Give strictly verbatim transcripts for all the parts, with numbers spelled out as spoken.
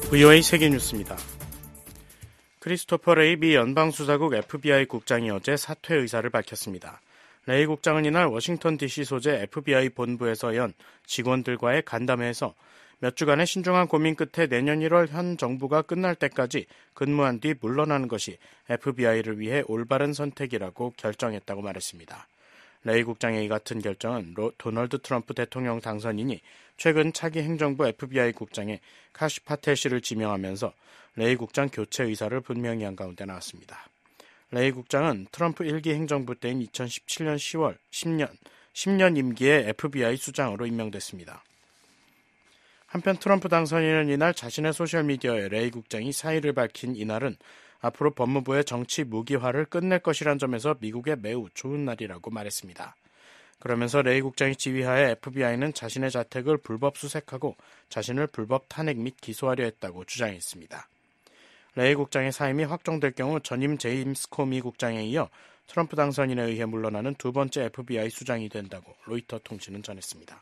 브이오에이 세계뉴스입니다. 크리스토퍼 레이 미 연방수사국 에프비아이 국장이 어제 사퇴 의사를 밝혔습니다. 레이 국장은 이날 워싱턴 디씨 소재 에프비아이 본부에서 연 직원들과의 간담회에서 몇 주간의 신중한 고민 끝에 내년 일월 현 정부가 끝날 때까지 근무한 뒤 물러나는 것이 에프비아이를 위해 올바른 선택이라고 결정했다고 말했습니다. 레이 국장의 이 같은 결정은 로, 도널드 트럼프 대통령 당선인이 최근 차기 행정부 에프비아이 국장에 카시 파텔 씨를 지명하면서 레이 국장 교체 의사를 분명히 한 가운데 나왔습니다. 레이 국장은 트럼프 일 기 행정부 때인 이천십칠년 시월 십 년, 십 년 임기의 에프비아이 수장으로 임명됐습니다. 한편 트럼프 당선인은 이날 자신의 소셜미디어에 레이 국장이 사의를 밝힌 이날은 앞으로 법무부의 정치 무기화를 끝낼 것이란 점에서 미국에 매우 좋은 날이라고 말했습니다. 그러면서 레이 국장의 지휘하에 에프비아이는 자신의 자택을 불법 수색하고 자신을 불법 탄핵 및 기소하려 했다고 주장했습니다. 레이 국장의 사임이 확정될 경우 전임 제임스 코미 국장에 이어 트럼프 당선인에 의해 물러나는 두 번째 에프비아이 수장이 된다고 로이터 통신은 전했습니다.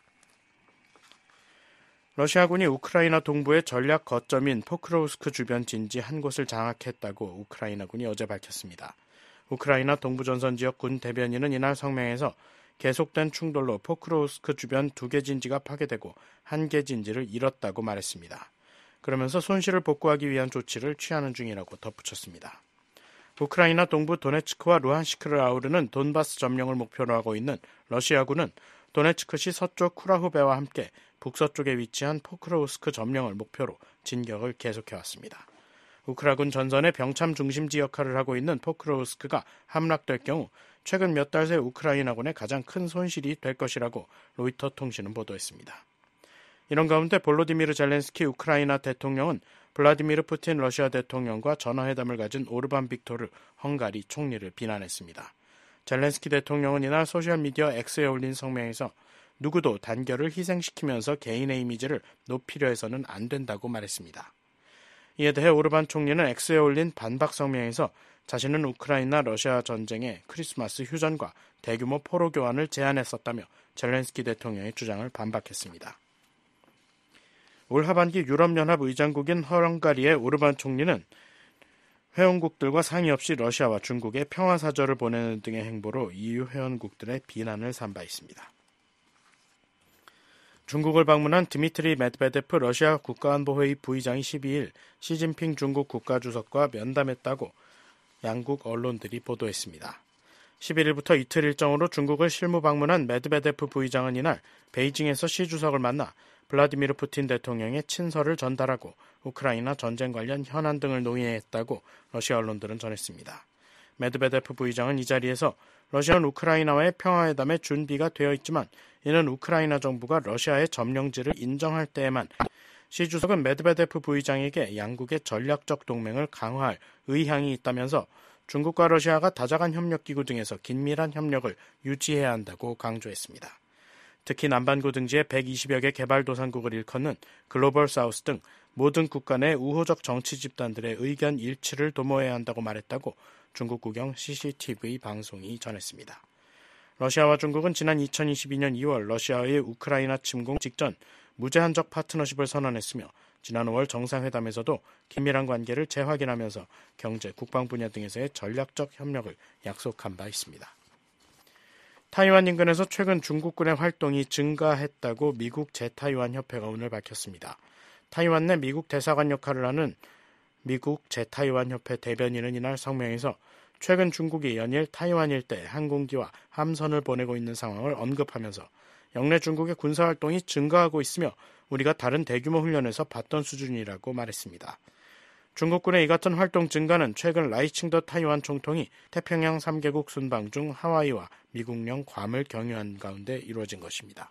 러시아군이 우크라이나 동부의 전략 거점인 포크로우스크 주변 진지 한 곳을 장악했다고 우크라이나군이 어제 밝혔습니다. 우크라이나 동부전선지역 군 대변인은 이날 성명에서 계속된 충돌로 포크로우스크 주변 두 개 진지가 파괴되고 한 개 진지를 잃었다고 말했습니다. 그러면서 손실을 복구하기 위한 조치를 취하는 중이라고 덧붙였습니다. 우크라이나 동부 도네츠크와 루한스크를 아우르는 돈바스 점령을 목표로 하고 있는 러시아군은 도네츠크시 서쪽 쿠라후베와 함께 북서쪽에 위치한 포크로우스크 점령을 목표로 진격을 계속해왔습니다. 우크라군 전선의 병참 중심지 역할을 하고 있는 포크로우스크가 함락될 경우 최근 몇 달 새 우크라이나군의 가장 큰 손실이 될 것이라고 로이터 통신은 보도했습니다. 이런 가운데 볼로디미르 젤렌스키 우크라이나 대통령은 블라디미르 푸틴 러시아 대통령과 전화회담을 가진 오르반 빅토르 헝가리 총리를 비난했습니다. 젤렌스키 대통령은 이날 소셜미디어 X에 올린 성명에서 누구도 단결을 희생시키면서 개인의 이미지를 높이려 해서는 안 된다고 말했습니다. 이에 대해 오르반 총리는 X에 올린 반박 성명에서 자신은 우크라이나 러시아 전쟁의 크리스마스 휴전과 대규모 포로 교환을 제안했었다며 젤렌스키 대통령의 주장을 반박했습니다. 올 하반기 유럽연합 의장국인 헝가리의 오르반 총리는 회원국들과 상의 없이 러시아와 중국에 평화사절을 보내는 등의 행보로 이유 회원국들의 비난을 산 바 있습니다. 중국을 방문한 드미트리 메드베데프 러시아 국가안보회의 부의장이 십이일 시진핑 중국 국가주석과 면담했다고 양국 언론들이 보도했습니다. 십일일부터 이틀 일정으로 중국을 실무 방문한 메드베데프 부의장은 이날 베이징에서 시 주석을 만나 블라디미르 푸틴 대통령의 친서를 전달하고 우크라이나 전쟁 관련 현안 등을 논의했다고 러시아 언론들은 전했습니다. 메드베데프 부의장은 이 자리에서 러시아는 우크라이나와의 평화회담에 준비가 되어 있지만 이는 우크라이나 정부가 러시아의 점령지를 인정할 때에만 시 주석은 메드베데프 부의장에게 양국의 전략적 동맹을 강화할 의향이 있다면서 중국과 러시아가 다자간 협력기구 등에서 긴밀한 협력을 유지해야 한다고 강조했습니다. 특히 남반구 등지의 백이십여 개 개발도상국을 일컫는 글로벌 사우스 등 모든 국가 내 우호적 정치 집단들의 의견 일치를 도모해야 한다고 말했다고 중국 국영 씨씨티비 방송이 전했습니다. 러시아와 중국은 지난 이천이십이년 이월 러시아의 우크라이나 침공 직전 무제한적 파트너십을 선언했으며 지난 오월 정상회담에서도 긴밀한 관계를 재확인하면서 경제, 국방 분야 등에서의 전략적 협력을 약속한 바 있습니다. 타이완 인근에서 최근 중국군의 활동이 증가했다고 미국 제타이완 협회가 오늘 밝혔습니다. 타이완 내 미국 대사관 역할을 하는 미국 제타이완 협회 대변인은 이날 성명에서 최근 중국이 연일 타이완 일대 항공기와 함선을 보내고 있는 상황을 언급하면서 영내 중국의 군사활동이 증가하고 있으며 우리가 다른 대규모 훈련에서 봤던 수준이라고 말했습니다. 중국군의 이 같은 활동 증가는 최근 라이칭더 타이완 총통이 태평양 삼 개국 순방 중 하와이와 미국령 괌을 경유한 가운데 이루어진 것입니다.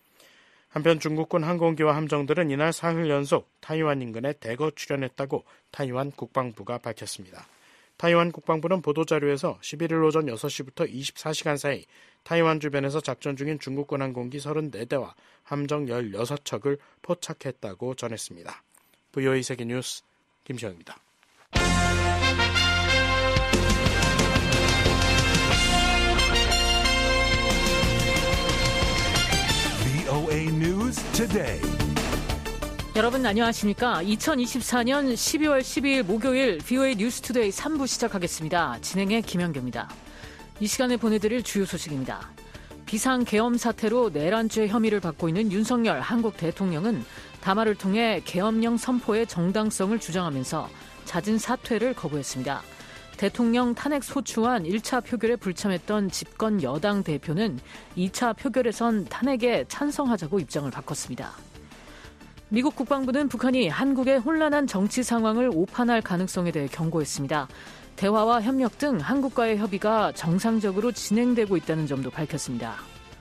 한편 중국군 항공기와 함정들은 이날 사흘 연속 타이완 인근에 대거 출현했다고 타이완 국방부가 밝혔습니다. 타이완 국방부는 보도자료에서 십일일 오전 여섯 시부터 이십사 시간 사이 타이완 주변에서 작전 중인 중국군 항공기 서른네 대와 함정 열여섯 척을 포착했다고 전했습니다. 브이오에이 세계뉴스 김시영입니다. 브이오에이 News Today. 여러분 안녕하십니까? 이천이십사년 십이월 십이일 목요일 브이오에이 뉴스투데이 삼 부 시작하겠습니다. 진행의 김현규입니다. 이 시간에 보내드릴 주요 소식입니다. 비상계엄 사태로 내란죄 혐의를 받고 있는 윤석열 한국 대통령은 담화를 통해 계엄령 선포의 정당성을 주장하면서 잦은 사퇴를 거부했습니다. 대통령 탄핵 소추안 일 차 표결에 불참했던 집권 여당 대표는 이 차 표결에선 탄핵에 찬성하자고 입장을 바꿨습니다. 미국 국방부는 북한이 한국의 혼란한 정치 상황을 오판할 가능성에 대해 경고했습니다. 대화와 협력 등 한국과의 협의가 정상적으로 진행되고 있다는 점도 밝혔습니다.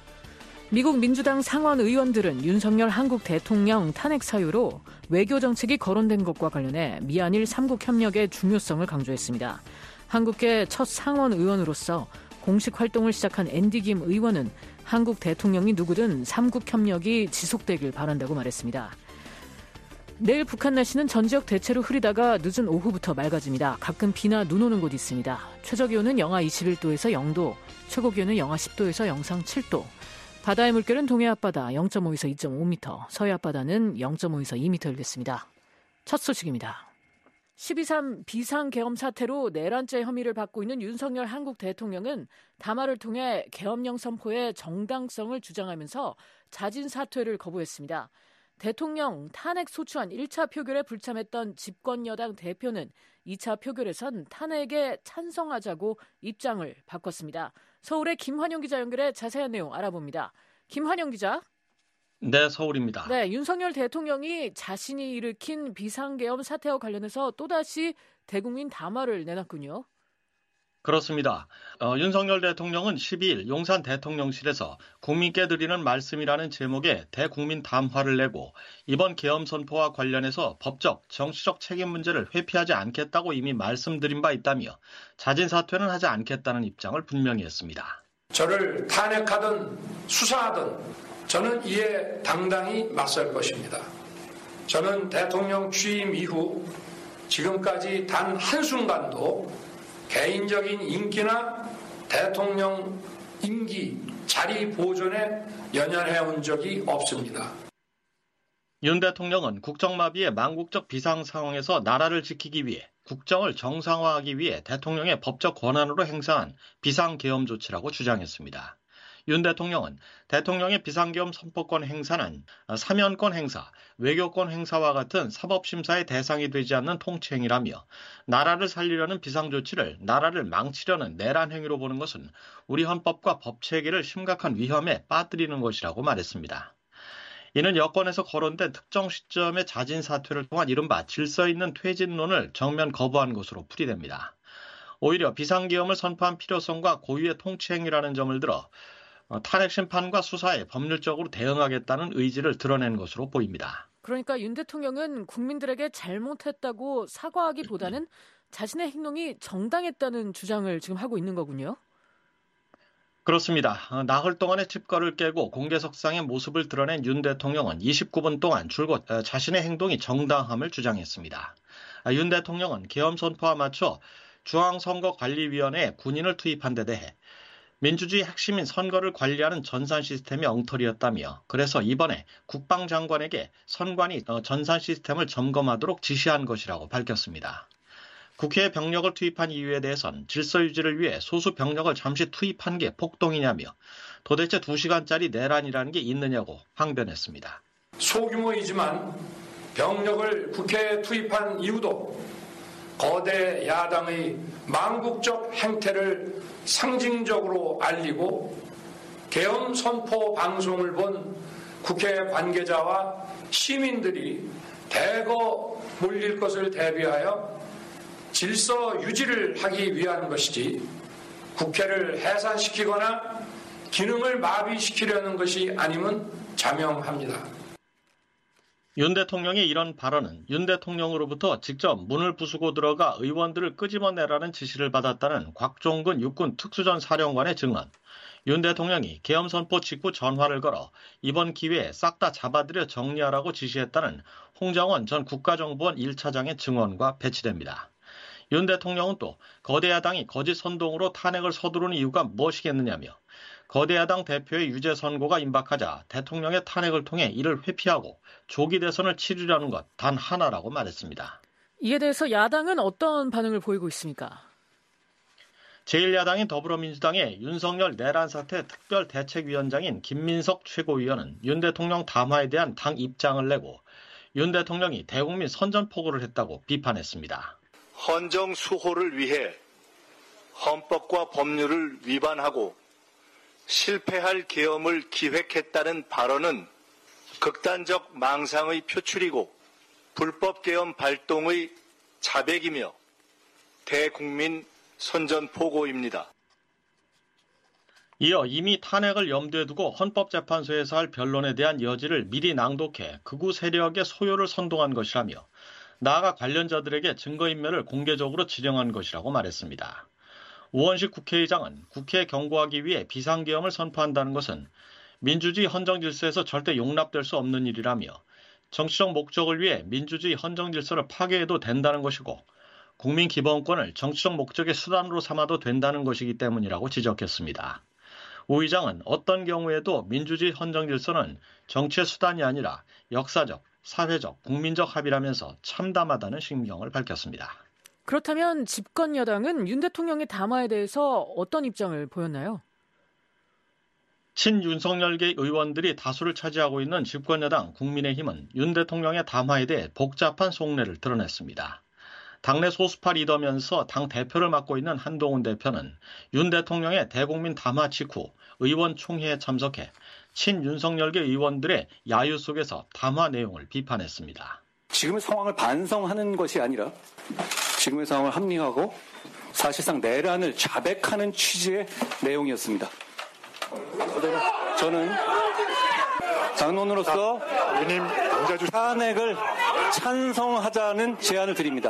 미국 민주당 상원 의원들은 윤석열 한국 대통령 탄핵 사유로 외교 정책이 거론된 것과 관련해 미한일 삼국 협력의 중요성을 강조했습니다. 한국계 첫 상원 의원으로서 공식 활동을 시작한 앤디 김 의원은 한국 대통령이 누구든 삼국 협력이 지속되길 바란다고 말했습니다. 내일 북한 날씨는 전 지역 대체로 흐리다가 늦은 오후부터 맑아집니다. 가끔 비나 눈 오는 곳이 있습니다. 최저기온은 영하 이십일도에서 영도, 최고기온은 영하 십도에서 영상 칠도. 바다의 물결은 동해 앞바다 영점오에서 이점오 미터, 서해 앞바다는 영점오에서 이 미터 일겠습니다. 첫 소식입니다. 십이 삼 비상계엄 사태로 내란죄 혐의를 받고 있는 윤석열 한국 대통령은 담화를 통해 계엄령 선포의 정당성을 주장하면서 잦은 사퇴를 거부했습니다. 대통령 탄핵 소추안 일 차 표결에 불참했던 집권 여당 대표는 이 차 표결에선 탄핵에 찬성하자고 입장을 바꿨습니다. 서울의 김환영 기자 연결해 자세한 내용 알아봅니다. 김환영 기자. 네, 서울입니다. 네, 윤석열 대통령이 자신이 일으킨 비상계엄 사태와 관련해서 또다시 대국민 담화를 내놨군요. 그렇습니다. 어, 윤석열 대통령은 십이일 용산 대통령실에서 국민께 드리는 말씀이라는 제목의 대국민 담화를 내고 이번 계엄 선포와 관련해서 법적, 정치적 책임 문제를 회피하지 않겠다고 이미 말씀드린 바 있다며 잦은 사퇴는 하지 않겠다는 입장을 분명히 했습니다. 저를 탄핵하든 수사하든 저는 이에 당당히 맞설 것입니다. 저는 대통령 취임 이후 지금까지 단 한순간도 개인적인 인기나 대통령 임기 자리 보존에 연연해온 적이 없습니다. 윤 대통령은 국정마비의 망국적 비상 상황에서 나라를 지키기 위해 국정을 정상화하기 위해 대통령의 법적 권한으로 행사한 비상계엄 조치라고 주장했습니다. 윤 대통령은 대통령의 비상계엄 선포권 행사는 사면권 행사, 외교권 행사와 같은 사법심사의 대상이 되지 않는 통치행위라며 나라를 살리려는 비상조치를 나라를 망치려는 내란 행위로 보는 것은 우리 헌법과 법체계를 심각한 위험에 빠뜨리는 것이라고 말했습니다. 이는 여권에서 거론된 특정 시점의 잦은 사퇴를 통한 이른바 질서 있는 퇴진론을 정면 거부한 것으로 풀이됩니다. 오히려 비상계엄을 선포한 필요성과 고유의 통치행위라는 점을 들어 탄핵 심판과 수사에 법률적으로 대응하겠다는 의지를 드러낸 것으로 보입니다. 그러니까 윤 대통령은 국민들에게 잘못했다고 사과하기보다는 자신의 행동이 정당했다는 주장을 지금 하고 있는 거군요. 그렇습니다. 나흘 동안의 칩거를 깨고 공개석상의 모습을 드러낸 윤 대통령은 이십구 분 동안 줄곧 자신의 행동이 정당함을 주장했습니다. 윤 대통령은 계엄 선포와 맞춰 중앙선거관리위원회에 군인을 투입한 데 대해 민주주의 핵심인 선거를 관리하는 전산 시스템이 엉터리였다며 그래서 이번에 국방장관에게 선관위 전산 시스템을 점검하도록 지시한 것이라고 밝혔습니다. 국회에 병력을 투입한 이유에 대해선 질서 유지를 위해 소수 병력을 잠시 투입한 게 폭동이냐며 도대체 두 시간짜리 내란이라는 게 있느냐고 항변했습니다. 소규모이지만 병력을 국회에 투입한 이유도 거대 야당의 망국적 행태를 상징적으로 알리고 계엄 선포 방송을 본 국회 관계자와 시민들이 대거 몰릴 것을 대비하여 질서 유지를 하기 위한 것이지 국회를 해산시키거나 기능을 마비시키려는 것이 아님은 자명합니다. 윤 대통령의 이런 발언은 윤 대통령으로부터 직접 문을 부수고 들어가 의원들을 끄집어내라는 지시를 받았다는 곽종근 육군 특수전 사령관의 증언, 윤 대통령이 계엄 선포 직후 전화를 걸어 이번 기회에 싹 다 잡아들여 정리하라고 지시했다는 홍정원 전 국가정보원 일 차장의 증언과 배치됩니다. 윤 대통령은 또 거대 야당이 거짓 선동으로 탄핵을 서두르는 이유가 무엇이겠느냐며 거대 야당 대표의 유죄 선고가 임박하자 대통령의 탄핵을 통해 이를 회피하고 조기 대선을 치르려는 것 단 하나라고 말했습니다. 이에 대해서 야당은 어떤 반응을 보이고 있습니까? 제일 야당인 더불어민주당의 윤석열 내란 사태 특별대책위원장인 김민석 최고위원은 윤 대통령 담화에 대한 당 입장을 내고 윤 대통령이 대국민 선전포고를 했다고 비판했습니다. 헌정 수호를 위해 헌법과 법률을 위반하고 실패할 계엄을 기획했다는 발언은 극단적 망상의 표출이고 불법 계엄 발동의 자백이며 대국민 선전포고입니다. 이어 이미 탄핵을 염두에 두고 헌법재판소에서 할 변론에 대한 여지를 미리 낭독해 극우 세력의 소요를 선동한 것이라며 나아가 관련자들에게 증거인멸을 공개적으로 지령한 것이라고 말했습니다. 우원식 국회의장은 국회에 경고하기 위해 비상계엄을 선포한다는 것은 민주주의 헌정질서에서 절대 용납될 수 없는 일이라며 정치적 목적을 위해 민주주의 헌정질서를 파괴해도 된다는 것이고 국민 기본권을 정치적 목적의 수단으로 삼아도 된다는 것이기 때문이라고 지적했습니다. 우 의장은 어떤 경우에도 민주주의 헌정질서는 정치의 수단이 아니라 역사적, 사회적, 국민적 합의라면서 참담하다는 심경을 밝혔습니다. 그렇다면 집권 여당은 윤 대통령의 담화에 대해서 어떤 입장을 보였나요? 친윤석열계 의원들이 다수를 차지하고 있는 집권여당 국민의힘은 윤 대통령의 담화에 대해 복잡한 속내를 드러냈습니다. 당내 소수파 리더면서 당 대표를 맡고 있는 한동훈 대표는 윤 대통령의 대국민 담화 직후 의원총회에 참석해 친윤석열계 의원들의 야유 속에서 담화 내용을 비판했습니다. 지금의 상황을 반성하는 것이 아니라 지금의 상황을 합리화하고 사실상 내란을 자백하는 취지의 내용이었습니다. 저는 당론으로서 탄핵을 찬성하자는 제안을 드립니다.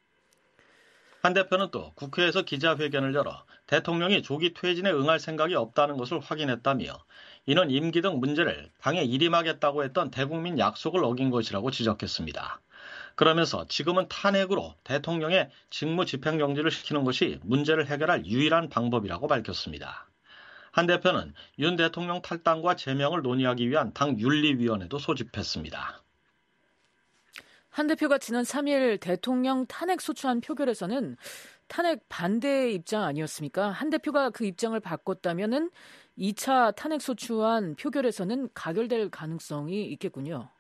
한 대표는 또 국회에서 기자회견을 열어 대통령이 조기 퇴진에 응할 생각이 없다는 것을 확인했다며 이는 임기 등 문제를 당에 일임하겠다고 했던 대국민 약속을 어긴 것이라고 지적했습니다. 그러면서 지금은 탄핵으로 대통령의 직무 집행정지를 시키는 것이 문제를 해결할 유일한 방법이라고 밝혔습니다. 한 대표는 윤 대통령 탈당과 제명을 논의하기 위한 당 윤리위원회도 소집했습니다. 한 대표가 지난 삼 일 대통령 탄핵 소추안 표결에서는 탄핵 반대 입장 아니었습니까? 한 대표가 그 입장을 바꿨다면은 이 차 탄핵 소추안 표결에서는 가결될 가능성이 있겠군요.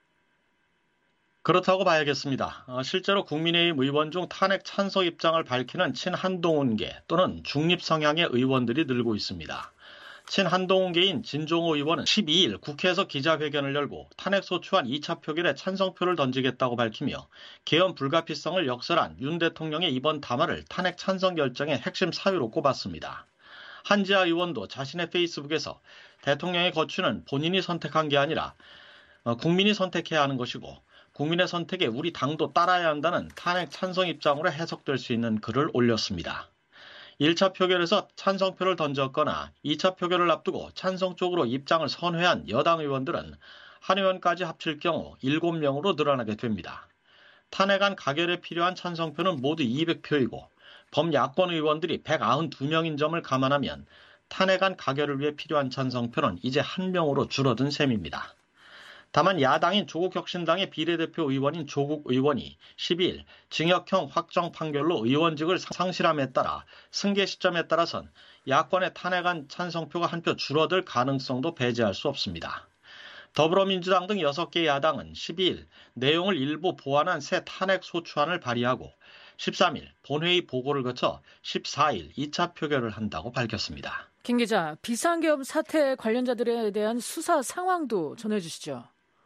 그렇다고 봐야겠습니다. 실제로 국민의힘 의원 중 탄핵 찬성 입장을 밝히는 친한동훈계 또는 중립 성향의 의원들이 늘고 있습니다. 친한동훈계인 진종호 의원은 십이 일 국회에서 기자회견을 열고 탄핵소추안 이 차 표결에 찬성표를 던지겠다고 밝히며 계엄 불가피성을 역설한 윤 대통령의 이번 담화를 탄핵 찬성 결정의 핵심 사유로 꼽았습니다. 한지아 의원도 자신의 페이스북에서 대통령의 거취는 본인이 선택한 게 아니라 국민이 선택해야 하는 것이고 국민의 선택에 우리 당도 따라야 한다는 탄핵 찬성 입장으로 해석될 수 있는 글을 올렸습니다. 일 차 표결에서 찬성표를 던졌거나 이 차 표결을 앞두고 찬성 쪽으로 입장을 선회한 여당 의원들은 한 의원까지 합칠 경우 일곱 명으로 늘어나게 됩니다. 탄핵안 가결에 필요한 찬성표는 모두 이백 표이고 범야권 의원들이 백구십이 명인 점을 감안하면 탄핵안 가결을 위해 필요한 찬성표는 이제 한 명으로 줄어든 셈입니다. 다만 야당인 조국혁신당의 비례대표 의원인 조국 의원이 십이 일 징역형 확정 판결로 의원직을 상실함에 따라 승계 시점에 따라선 야권의 탄핵안 찬성표가 한 표 줄어들 가능성도 배제할 수 없습니다. 더불어민주당 등 여섯 개 야당은 십이 일 내용을 일부 보완한 새 탄핵 소추안을 발의하고 십삼 일 본회의 보고를 거쳐 십사 일 이 차 표결을 한다고 밝혔습니다. 김 기자, 비상계엄 사태 관련자들에 대한 수사 상황도 전해주시죠.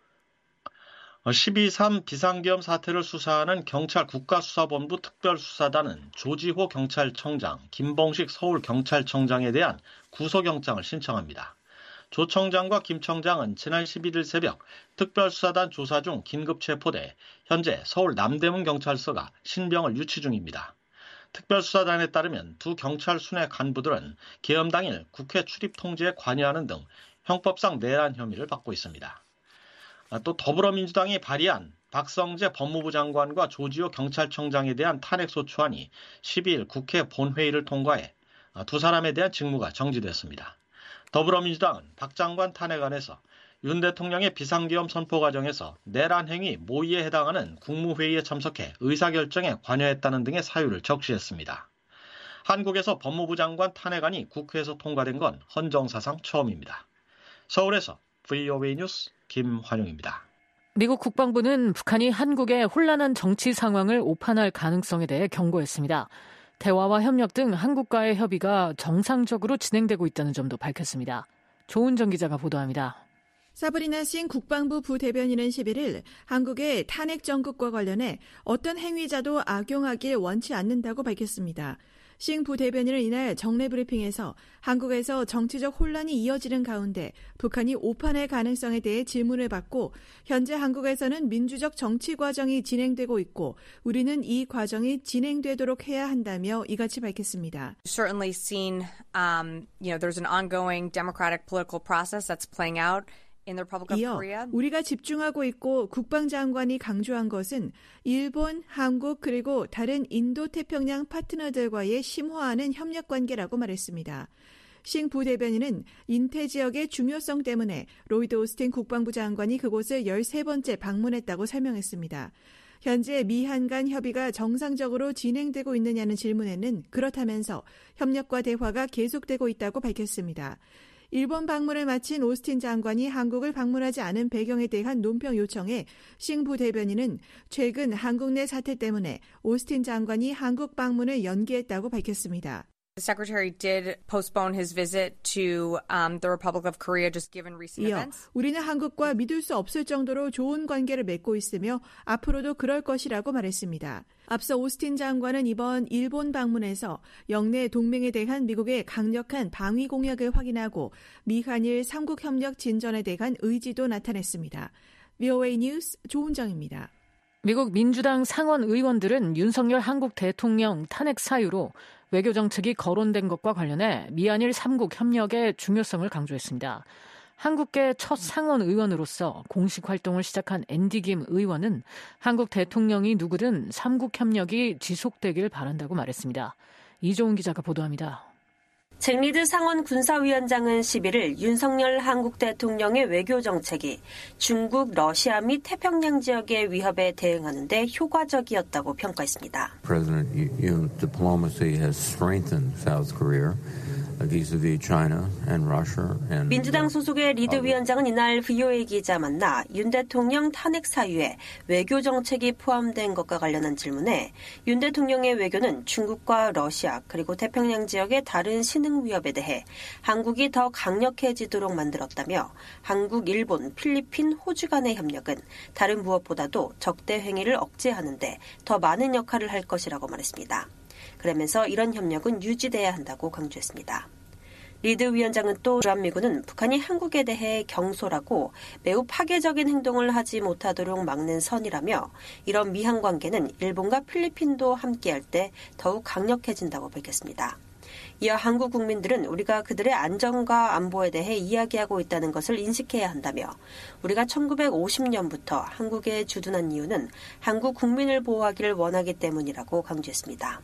십이 삼 비상계엄 사태를 수사하는 경찰 국가수사본부 특별수사단은 조지호 경찰청장, 김봉식 서울경찰청장에 대한 구속영장을 신청합니다. 조 청장과 김 청장은 지난 십일 일 새벽 특별수사단 조사 중 긴급 체포돼 현재 서울 남대문 경찰서가 신병을 유치 중입니다. 특별수사단에 따르면 두 경찰 순회 간부들은 계엄 당일 국회 출입 통제에 관여하는 등 형법상 내란 혐의를 받고 있습니다. 또 더불어민주당이 발의한 박성재 법무부 장관과 조지호 경찰청장에 대한 탄핵소추안이 십이일 국회 본회의를 통과해 두 사람에 대한 직무가 정지됐습니다. 더불어민주당은 박 장관 탄핵안에서 윤 대통령의 비상계엄 선포 과정에서 내란 행위 모의에 해당하는 국무회의에 참석해 의사결정에 관여했다는 등의 사유를 적시했습니다. 한국에서 법무부 장관 탄핵안이 국회에서 통과된 건 헌정사상 처음입니다. 서울에서 브이오에이 뉴스 김환용입니다. 미국 국방부는 북한이 한국의 혼란한 정치 상황을 오판할 가능성에 대해 경고했습니다. 대화와 협력 등 한국과의 협의가 정상적으로 진행되고 있다는 점도 밝혔습니다. 조은정 기자가 보도합니다. 사브리나 싱 국방부 부대변인은 십일일 한국의 탄핵 정국과 관련해 어떤 행위자도 악용하길 원치 않는다고 밝혔습니다. 싱 부대변인은 이날 정례 브리핑에서 한국에서 정치적 혼란이 이어지는 가운데 북한이 오판할 가능성에 대해 질문을 받고 현재 한국에서는 민주적 정치 과정이 진행되고 있고 우리는 이 과정이 진행되도록 해야 한다며 이같이 밝혔습니다. Certainly seen, um, you know, there's an ongoing democratic political process that's playing out. 이어 우리가 집중하고 있고 국방장관이 강조한 것은 일본, 한국 그리고 다른 인도태평양 파트너들과의 심화하는 협력관계라고 말했습니다. 싱 부대변인은 인태 지역의 중요성 때문에 로이드 오스틴 국방부 장관이 그곳을 열세 번째 방문했다고 설명했습니다. 현재 미한 간 협의가 정상적으로 진행되고 있느냐는 질문에는 그렇다면서 협력과 대화가 계속되고 있다고 밝혔습니다. 일본 방문을 마친 오스틴 장관이 한국을 방문하지 않은 배경에 대한 논평 요청에 싱 부대변인은 최근 한국 내 사태 때문에 오스틴 장관이 한국 방문을 연기했다고 밝혔습니다. The Secretary did postpone his visit to um, the Republic of Korea just given recent 이어 events. 우리는 한국과 믿을 수 없을 정도로 좋은 관계를 맺고 있으며 앞으로도 그럴 것이라고 말했습니다. 앞서 오스틴 장관은 이번 일본 방문에서 영내 동맹에 대한 미국의 강력한 방위 공약을 확인하고 미한일 삼국 협력 진전에 대한 의지도 나타냈습니다. 브이오에이 뉴스 조은정입니다. 미국 민주당 상원 의원들은 윤석열 한국 대통령 탄핵 사유로 외교 정책이 거론된 것과 관련해 미한일 삼국 협력의 중요성을 강조했습니다. 한국계 첫 상원 의원으로서 공식 활동을 시작한 앤디 김 의원은 한국 대통령이 누구든 삼국 협력이 지속되길 바란다고 말했습니다. 이종훈 기자가 보도합니다. 잭 리드 상원 군사위원장은 십일일 윤석열 한국 대통령의 외교 정책이 중국, 러시아 및 태평양 지역의 위협에 대응하는 데 효과적이었다고 평가했습니다. President Yoon diplomacy has strengthened South Korea. vis-a-vis China and Russia and 민주당 소속의 리드 위원장은 이날 브이오에이 기자 만나 윤 대통령 탄핵 사유에 외교 정책이 포함된 것과 관련한 질문에 윤 대통령의 외교는 중국과 러시아 그리고 태평양 지역의 다른 신흥 위협에 대해 한국이 더 강력해지도록 만들었다며 한국, 일본, 필리핀, 호주 간의 협력은 다른 무엇보다도 적대 행위를 억제하는 데 더 많은 역할을 할 것이라고 말했습니다. 그러면서 이런 협력은 유지돼야 한다고 강조했습니다. 리드 위원장은 또 주한미군은 북한이 한국에 대해 경솔하고 매우 파괴적인 행동을 하지 못하도록 막는 선이라며 이런 미한 관계는 일본과 필리핀도 함께할 때 더욱 강력해진다고 밝혔습니다. 이어 한국 국민들은 우리가 그들의 안전과 안보에 대해 이야기하고 있다는 것을 인식해야 한다며 우리가 천구백오십 년부터 한국에 주둔한 이유는 한국 국민을 보호하기를 원하기 때문이라고 강조했습니다.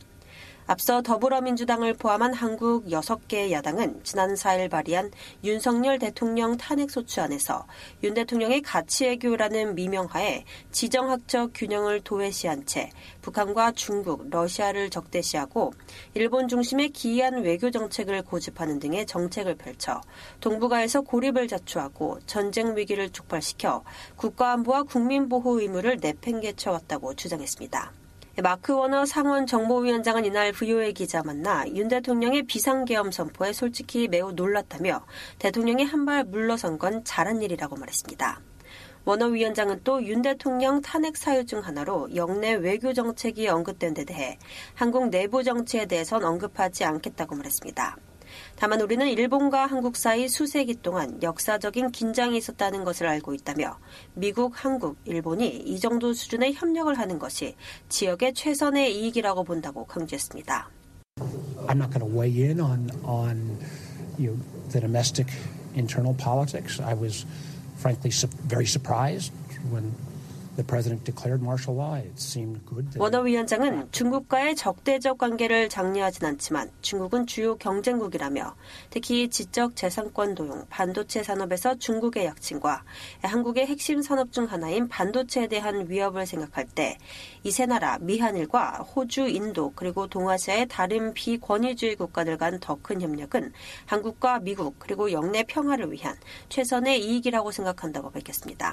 앞서 더불어민주당을 포함한 한국 여섯 개 야당은 지난 사일 발의한 윤석열 대통령 탄핵소추안에서 윤 대통령의 가치외교라는 미명하에 지정학적 균형을 도외시한 채 북한과 중국, 러시아를 적대시하고 일본 중심의 기이한 외교 정책을 고집하는 등의 정책을 펼쳐 동북아에서 고립을 자초하고 전쟁 위기를 촉발시켜 국가안보와 국민보호 의무를 내팽개쳐왔다고 주장했습니다. 마크 워너 상원 정보위원장은 이날 브이오에이 기자 만나 윤 대통령의 비상계엄 선포에 솔직히 매우 놀랐다며 대통령이 한 발 물러선 건 잘한 일이라고 말했습니다. 워너 위원장은 또 윤 대통령 탄핵 사유 중 하나로 영내 외교 정책이 언급된 데 대해 한국 내부 정치에 대해선 언급하지 않겠다고 말했습니다. 다만 우리는 일본과 한국 사이 수세기 동안 역사적인 긴장이 있었다는 것을 알고 있다며 미국, 한국, 일본이 이 정도 수준의 협력을 하는 것이 지역의 최선의 이익이라고 본다고 강조했습니다. I'm not going to weigh in on on you know, the domestic internal politics. I was frankly very surprised when the president declared martial law. It seemed good. 워너 위원장은 중국과의 적대적 관계를 장려하진 않지만 중국은 주요 경쟁국이라며 특히 지적 재산권 도용, 반도체 산업에서 중국의 약진과 한국의 핵심 산업 중 하나인 반도체에 대한 위협을 생각할 때 이 세 나라 미한일과 호주, 인도 그리고 동아시아의 다른 비권위주의 국가들 간 더 큰 협력은 한국과 미국 그리고 영내 평화를 위한 최선의 이익이라고 생각한다고 밝혔습니다.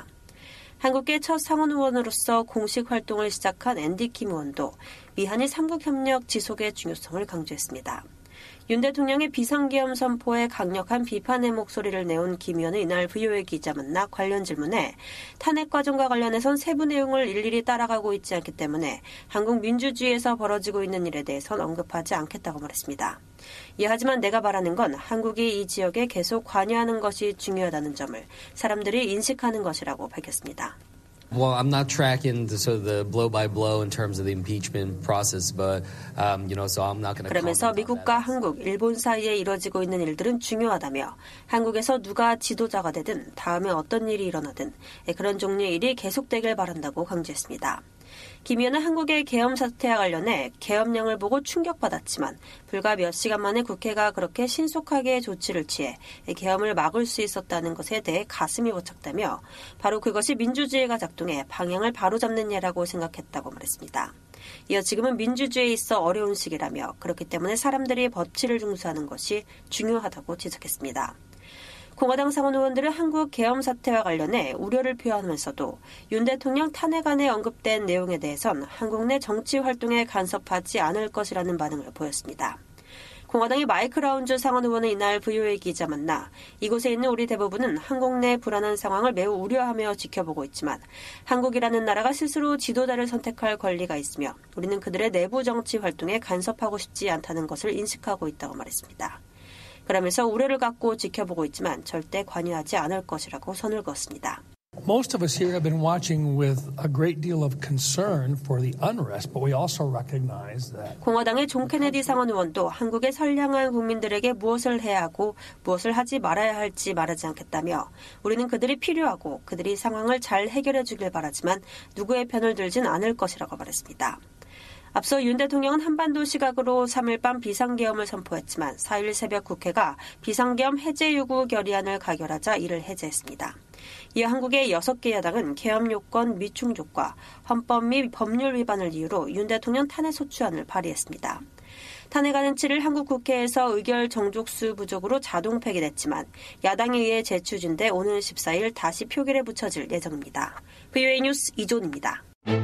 한국의 첫 상원 의원으로서 공식 활동을 시작한 앤디 킴 의원도 미한일 삼국 협력 지속의 중요성을 강조했습니다. 윤 대통령의 비상계엄 선포에 강력한 비판의 목소리를 내온 김 의원은 이날 브이오에이 기자 만나 관련 질문에 탄핵 과정과 관련해선 세부 내용을 일일이 따라가고 있지 않기 때문에 한국 민주주의에서 벌어지고 있는 일에 대해선 언급하지 않겠다고 말했습니다. 예, 하지만 내가 바라는 건 한국이 이 지역에 계속 관여하는 것이 중요하다는 점을 사람들이 인식하는 것이라고 밝혔습니다. Well, I'm not tracking the, sort of the blow by blow in terms of the impeachment process, but um, you know, so I'm not going to. 그러면서 미국과 한국, 일본 사이에 이뤄지고 있는 일들은 중요하다며 한국에서 누가 지도자가 되든 다음에 어떤 일이 일어나든 그런 종류의 일이 계속되길 바란다고 강조했습니다. 김 의원은 한국의 계엄 사태와 관련해 계엄령을 보고 충격받았지만 불과 몇 시간 만에 국회가 그렇게 신속하게 조치를 취해 계엄을 막을 수 있었다는 것에 대해 가슴이 벅찼다며 바로 그것이 민주주의가 작동해 방향을 바로잡는 예라고 생각했다고 말했습니다. 이어 지금은 민주주의에 있어 어려운 시기라며 그렇기 때문에 사람들이 법치를 중수하는 것이 중요하다고 지적했습니다. 공화당 상원 의원들은 한국 계엄 사태와 관련해 우려를 표하면서도 윤 대통령 탄핵안에 언급된 내용에 대해선 한국 내 정치 활동에 간섭하지 않을 것이라는 반응을 보였습니다. 공화당의 마이크 라운즈 상원 의원은 이날 브이오에이 기자 만나 이곳에 있는 우리 대부분은 한국 내 불안한 상황을 매우 우려하며 지켜보고 있지만 한국이라는 나라가 스스로 지도자를 선택할 권리가 있으며 우리는 그들의 내부 정치 활동에 간섭하고 싶지 않다는 것을 인식하고 있다고 말했습니다. 그러면서 우려를 갖고 지켜보고 있지만 절대 관여하지 않을 것이라고 선을 그었습니다. Most of us here have been watching with a great deal of concern for the unrest, but we also recognize that. 공화당의 존 케네디 상원 의원도 한국의 선량한 국민들에게 무엇을 해야 하고 무엇을 하지 말아야 할지 말하지 않겠다며 우리는 그들이 필요하고 그들이 상황을 잘 해결해 주길 바라지만 누구의 편을 들진 않을 것이라고 말했습니다. 앞서 윤 대통령은 한반도 시각으로 삼일 밤 비상계엄을 선포했지만 사일 새벽 국회가 비상계엄 해제 요구 결의안을 가결하자 이를 해제했습니다. 이에 한국의 여섯 개 야당은 계엄 요건 미충족과 헌법 및 법률 위반을 이유로 윤 대통령 탄핵 소추안을 발의했습니다. 탄핵안은 칠일 한국 국회에서 의결 정족수 부족으로 자동 폐기됐지만 야당에 의해 재추진돼 오는 십사일 다시 표결에 붙여질 예정입니다. 브이오에이 뉴스 이존입니다.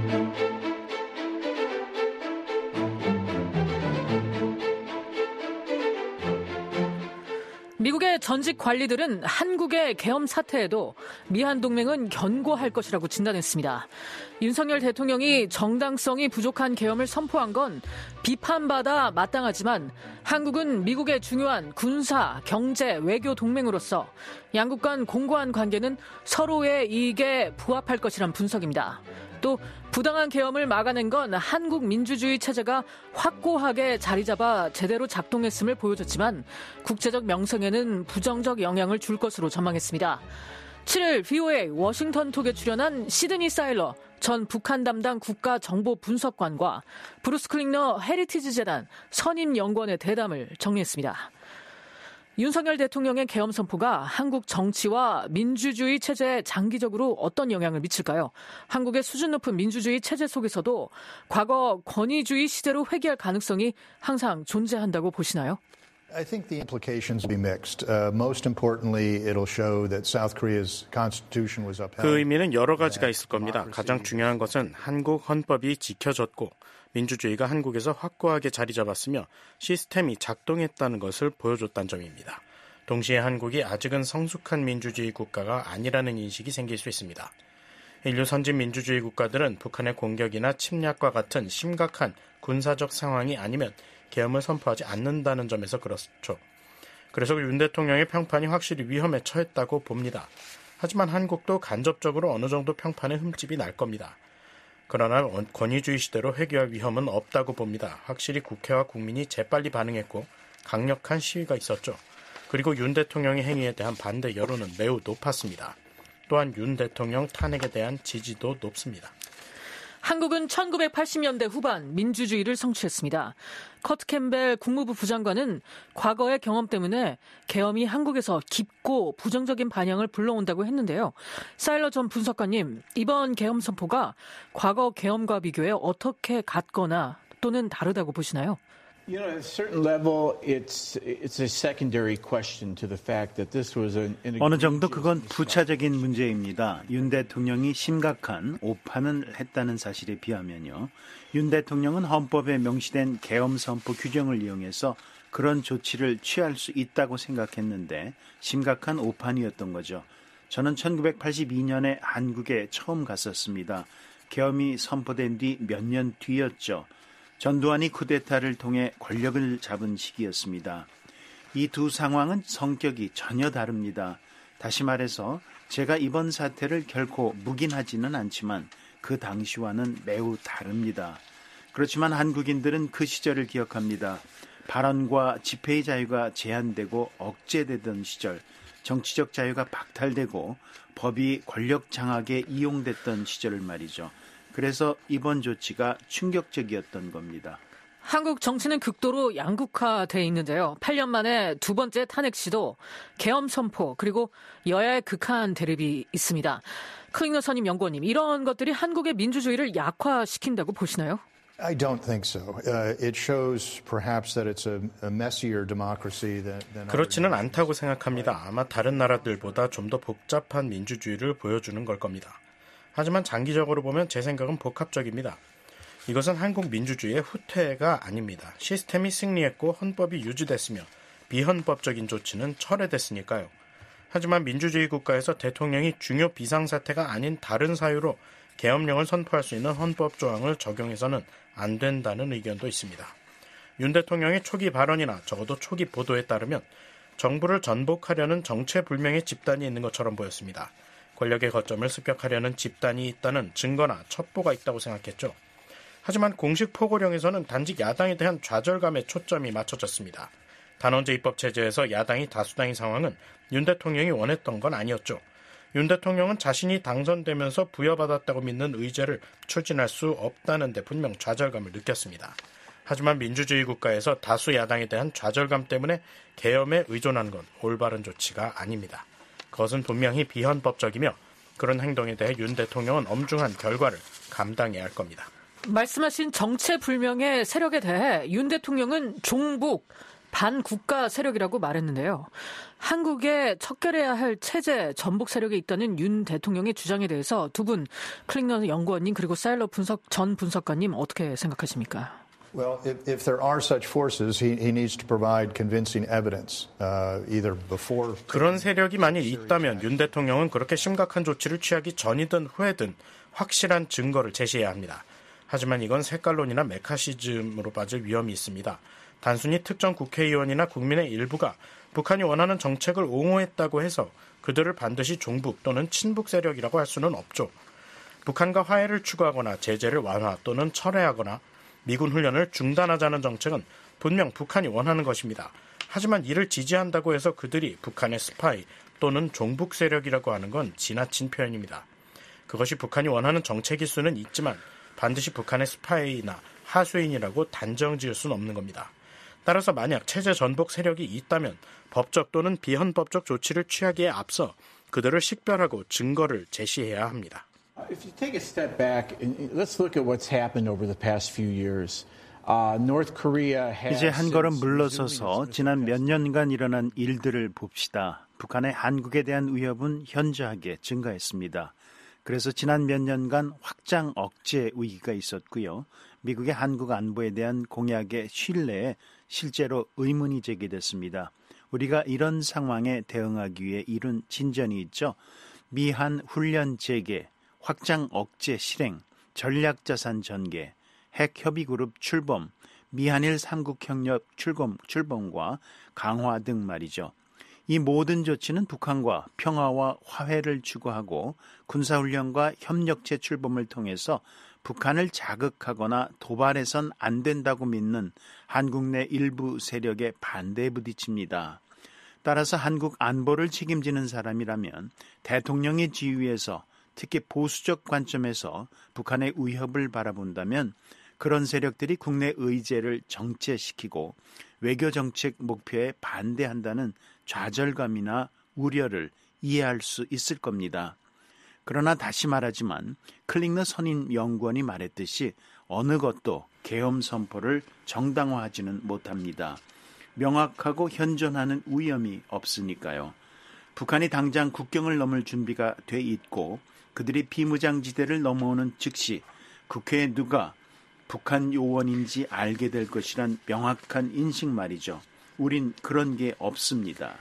미국의 전직 관리들은 한국의 계엄 사태에도 미한 동맹은 견고할 것이라고 진단했습니다. 윤석열 대통령이 정당성이 부족한 계엄을 선포한 건 비판받아 마땅하지만 한국은 미국의 중요한 군사, 경제, 외교 동맹으로서 양국 간 공고한 관계는 서로의 이익에 부합할 것이란 분석입니다. 또 부당한 계엄을 막아낸 건 한국 민주주의 체제가 확고하게 자리 잡아 제대로 작동했음을 보여줬지만 국제적 명성에는 부정적 영향을 줄 것으로 전망했습니다. 칠일 브이오에이 워싱턴 톡에 출연한 시드니 사일러 전 북한 담당 국가정보분석관과 브루스 클링너 헤리티지 재단 선임연구원의 대담을 정리했습니다. 윤석열 대통령의 계엄 선포가 한국 정치와 민주주의 체제에 장기적으로 어떤 영향을 미칠까요? 한국의 수준 높은 민주주의 체제 속에서도 과거 권위주의 시대로 회귀할 가능성이 항상 존재한다고 보시나요? I think the implications will be mixed. Uh, most importantly, it'll show that South Korea's constitution was upheld. 그 의미는 여러 가지가 있을 겁니다. 가장 중요한 것은 한국 헌법이 지켜졌고 민주주의가 한국에서 확고하게 자리 잡았으며 시스템이 작동했다는 것을 보여줬다는 점입니다. 동시에 한국이 아직은 성숙한 민주주의 국가가 아니라는 인식이 생길 수 있습니다. 인류 선진 민주주의 국가들은 북한의 공격이나 침략과 같은 심각한 군사적 상황이 아니면 계엄을 선포하지 않는다는 점에서 그렇죠. 그래서 윤 대통령의 평판이 확실히 위험에 처했다고 봅니다. 하지만 한국도 간접적으로 어느 정도 평판의 흠집이 날 겁니다. 그러나 권위주의 시대로 회귀할 위험은 없다고 봅니다. 확실히 국회와 국민이 재빨리 반응했고 강력한 시위가 있었죠. 그리고 윤 대통령의 행위에 대한 반대 여론은 매우 높았습니다. 또한 윤 대통령 탄핵에 대한 지지도 높습니다. 한국은 천구백팔십 년대 후반 민주주의를 성취했습니다. 커트 캠벨 국무부 부장관은 과거의 경험 때문에 계엄이 한국에서 깊고 부정적인 반향을 불러온다고 했는데요. 사일러 전 분석가님, 이번 계엄 선포가 과거 계엄과 비교해 어떻게 같거나 또는 다르다고 보시나요? You know, at a certain level, it's it's a secondary question to the fact that this was an. 어느 정도 그건 부차적인 문제입니다. 윤 대통령이 심각한 오판을 했다는 사실에 비하면요. 윤 대통령은 헌법에 명시된 계엄 선포 규정을 이용해서 그런 조치를 취할 수 있다고 생각했는데 심각한 오판이었던 거죠. 저는 천구백팔십이 년에 한국에 처음 갔었습니다. 계엄이 선포된 뒤 몇 년 뒤였죠. 전두환이 쿠데타를 통해 권력을 잡은 시기였습니다. 이 두 상황은 성격이 전혀 다릅니다. 다시 말해서 제가 이번 사태를 결코 묵인하지는 않지만 그 당시와는 매우 다릅니다. 그렇지만 한국인들은 그 시절을 기억합니다. 발언과 집회의 자유가 제한되고 억제되던 시절, 정치적 자유가 박탈되고 법이 권력 장악에 이용됐던 시절을 말이죠. 그래서 이번 조치가 충격적이었던 겁니다. 한국 정치는 극도로 양극화돼 있는데요. 팔 년 만에 두 번째 탄핵 시도, 계엄 선포, 그리고 여야의 극한 대립이 있습니다. 클링너 선임 연구원님, 이런 것들이 한국의 민주주의를 약화시킨다고 보시나요? I don't think so. Uh, it shows perhaps that it's a, a messier democracy than, than 그렇지는 않다고 생각합니다. 아마 다른 나라들보다 좀 더 복잡한 민주주의를 보여주는 걸 겁니다. 하지만 장기적으로 보면 제 생각은 복합적입니다. 이것은 한국 민주주의의 후퇴가 아닙니다. 시스템이 승리했고 헌법이 유지됐으며 비헌법적인 조치는 철회됐으니까요. 하지만 민주주의 국가에서 대통령이 중요 비상사태가 아닌 다른 사유로 계엄령을 선포할 수 있는 헌법 조항을 적용해서는 안 된다는 의견도 있습니다. 윤 대통령의 초기 발언이나 적어도 초기 보도에 따르면 정부를 전복하려는 정체불명의 집단이 있는 것처럼 보였습니다. 권력의 거점을 습격하려는 집단이 있다는 증거나 첩보가 있다고 생각했죠. 하지만 공식 포고령에서는 단지 야당에 대한 좌절감에 초점이 맞춰졌습니다. 단원제 입법체제에서 야당이 다수당인 상황은 윤 대통령이 원했던 건 아니었죠. 윤 대통령은 자신이 당선되면서 부여받았다고 믿는 의제를 추진할 수 없다는 데 분명 좌절감을 느꼈습니다. 하지만 민주주의 국가에서 다수 야당에 대한 좌절감 때문에 계엄에 의존하는 건 올바른 조치가 아닙니다. 그것은 분명히 비헌법적이며 그런 행동에 대해 윤 대통령은 엄중한 결과를 감당해야 할 겁니다. 말씀하신 정체불명의 세력에 대해 윤 대통령은 종북, 반국가 세력이라고 말했는데요. 한국에 척결해야 할 체제 전복 세력에 있다는 윤 대통령의 주장에 대해서 두 분, 클링너 연구원님 그리고 사일러 분석 전 분석가님 어떻게 생각하십니까? Well, if, if there are such forces, he, he needs to provide convincing evidence, uh, either before. 그런 세력이 만일 있다면 윤 대통령은 그렇게 심각한 조치를 취하기 전이든 후에든 확실한 증거를 제시해야 합니다. 하지만 이건 색깔론이나 메카시즘으로 빠질 위험이 있습니다. 단순히 특정 국회의원이나 국민의 일부가 북한이 원하는 정책을 옹호했다고 해서 그들을 반드시 종북 또는 친북 세력이라고 할 수는 없죠. 북한과 화해를 추구하거나 제재를 완화 또는 철회하거나 미군 훈련을 중단하자는 정책은 분명 북한이 원하는 것입니다. 하지만 이를 지지한다고 해서 그들이 북한의 스파이 또는 종북 세력이라고 하는 건 지나친 표현입니다. 그것이 북한이 원하는 정책일 수는 있지만 반드시 북한의 스파이나 하수인이라고 단정 지을 수는 없는 겁니다. 따라서 만약 체제 전복 세력이 있다면 법적 또는 비헌법적 조치를 취하기에 앞서 그들을 식별하고 증거를 제시해야 합니다. If you take a step back, let's look at what's happened over the past few years. Uh, North Korea has 이제 한 걸음 물러서서 지난 몇 년간 일어난 일들을 봅시다. 북한의 한국에 대한 위협은 현저하게 증가했습니다. 그래서 지난 몇 년간 확장 억제 위기가 있었고요. 미국의 한국 안보에 대한 공약의 신뢰에 실제로 의문이 제기됐습니다. 우리가 이런 상황에 대응하기 위해 이룬 진전이 있죠. 미한 훈련 재개, 확장 억제 실행, 전략자산 전개, 핵협의그룹 출범, 미한일 삼국협력 출범, 출범과 강화 등 말이죠. 이 모든 조치는 북한과 평화와 화해를 추구하고 군사훈련과 협력체 출범을 통해서 북한을 자극하거나 도발해선 안 된다고 믿는 한국 내 일부 세력의 반대에 부딪힙니다. 따라서 한국 안보를 책임지는 사람이라면 대통령의 지위에서 특히 보수적 관점에서 북한의 위협을 바라본다면 그런 세력들이 국내 의제를 정체시키고 외교정책 목표에 반대한다는 좌절감이나 우려를 이해할 수 있을 겁니다. 그러나 다시 말하지만 클링너 선임 연구원이 말했듯이 어느 것도 계엄 선포를 정당화하지는 못합니다. 명확하고 현존하는 위험이 없으니까요. 북한이 당장 국경을 넘을 준비가 돼 있고 그들이 비무장지대를 넘어오는 즉시 국회에 누가 북한 요원인지 알게 될 것이란 명확한 인식 말이죠. 우린 그런 게 없습니다.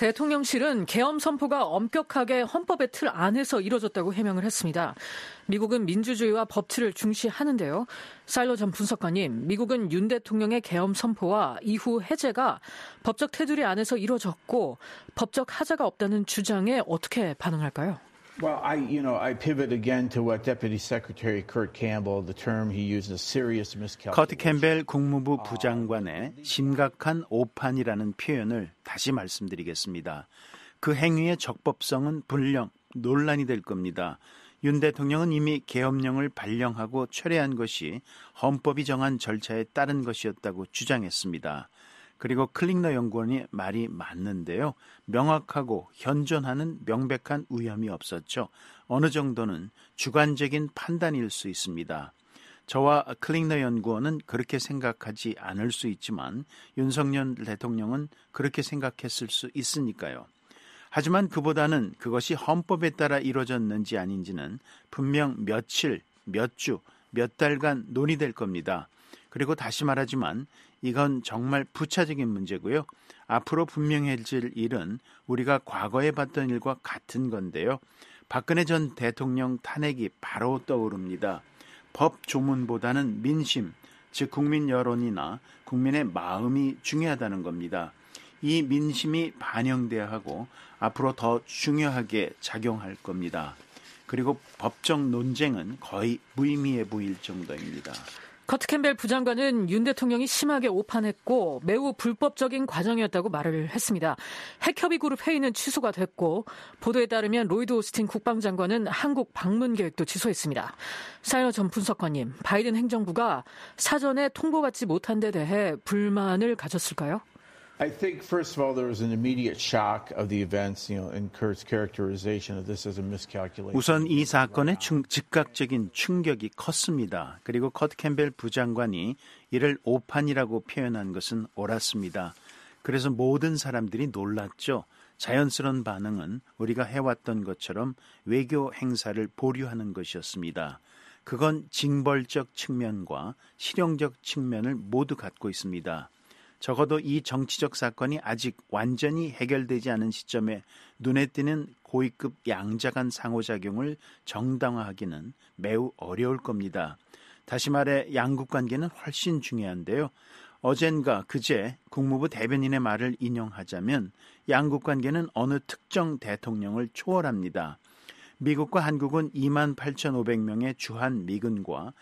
대통령실은 계엄 선포가 엄격하게 헌법의 틀 안에서 이뤄졌다고 해명을 했습니다. 미국은 민주주의와 법치를 중시하는데요. 사일러 전 분석관님, 미국은 윤 대통령의 계엄 선포와 이후 해제가 법적 테두리 안에서 이뤄졌고 법적 하자가 없다는 주장에 어떻게 반응할까요? Well, I, you know, I pivot again to what Deputy Secretary Kurt Campbell, the term he used, is serious miscalculation. 커트 캠벨 국무부 부장관의 심각한 오판이라는 표현을 다시 말씀드리겠습니다. 그 행위의 적법성은 분명 논란이 될 겁니다. 윤 대통령은 이미 계엄령을 발령하고 철회한 것이 헌법이 정한 절차에 따른 것이었다고 주장했습니다. 그리고 클링너 연구원이 말이 맞는데요. 명확하고 현존하는 명백한 위험이 없었죠. 어느 정도는 주관적인 판단일 수 있습니다. 저와 클링너 연구원은 그렇게 생각하지 않을 수 있지만 윤석열 대통령은 그렇게 생각했을 수 있으니까요. 하지만 그보다는 그것이 헌법에 따라 이루어졌는지 아닌지는 분명 며칠, 몇 주, 몇 달간 논의될 겁니다. 그리고 다시 말하지만 이건 정말 부차적인 문제고요. 앞으로 분명해질 일은 우리가 과거에 봤던 일과 같은 건데요. 박근혜 전 대통령 탄핵이 바로 떠오릅니다. 법 조문보다는 민심, 즉 국민 여론이나 국민의 마음이 중요하다는 겁니다. 이 민심이 반영돼야 하고 앞으로 더 중요하게 작용할 겁니다. 그리고 법적 논쟁은 거의 무의미해 보일 정도입니다. 커트 캠벨 부장관은 윤 대통령이 심하게 오판했고 매우 불법적인 과정이었다고 말을 했습니다. 핵협의 그룹 회의는 취소가 됐고 보도에 따르면 로이드 오스틴 국방장관은 한국 방문 계획도 취소했습니다. 사이너 전 분석관님, 바이든 행정부가 사전에 통보받지 못한 데 대해 불만을 가졌을까요? I think, first of all, there was an immediate shock of the events, you know, in Kurt's characterization of this as a miscalculation. 우선 이 사건의 충, 즉각적인 충격이 컸습니다. 그리고 커트 캠벨 부장관이 이를 오판이라고 표현한 것은 옳았습니다. 그래서 모든 사람들이 놀랐죠. 자연스러운 반응은 우리가 해왔던 것처럼 외교 행사를 보류하는 것이었습니다. 그건 징벌적 측면과 실용적 측면을 모두 갖고 있습니다. 적어도 이 정치적 사건이 아직 완전히 해결되지 않은 시점에 눈에 띄는 고위급 양자 간 상호작용을 정당화하기는 매우 어려울 겁니다. 다시 말해 양국 관계는 훨씬 중요한데요. 어젠가 그제 국무부 대변인의 말을 인용하자면 양국 관계는 어느 특정 대통령을 초월합니다. 미국과 한국은 이만 팔천오백 명의 주한미군과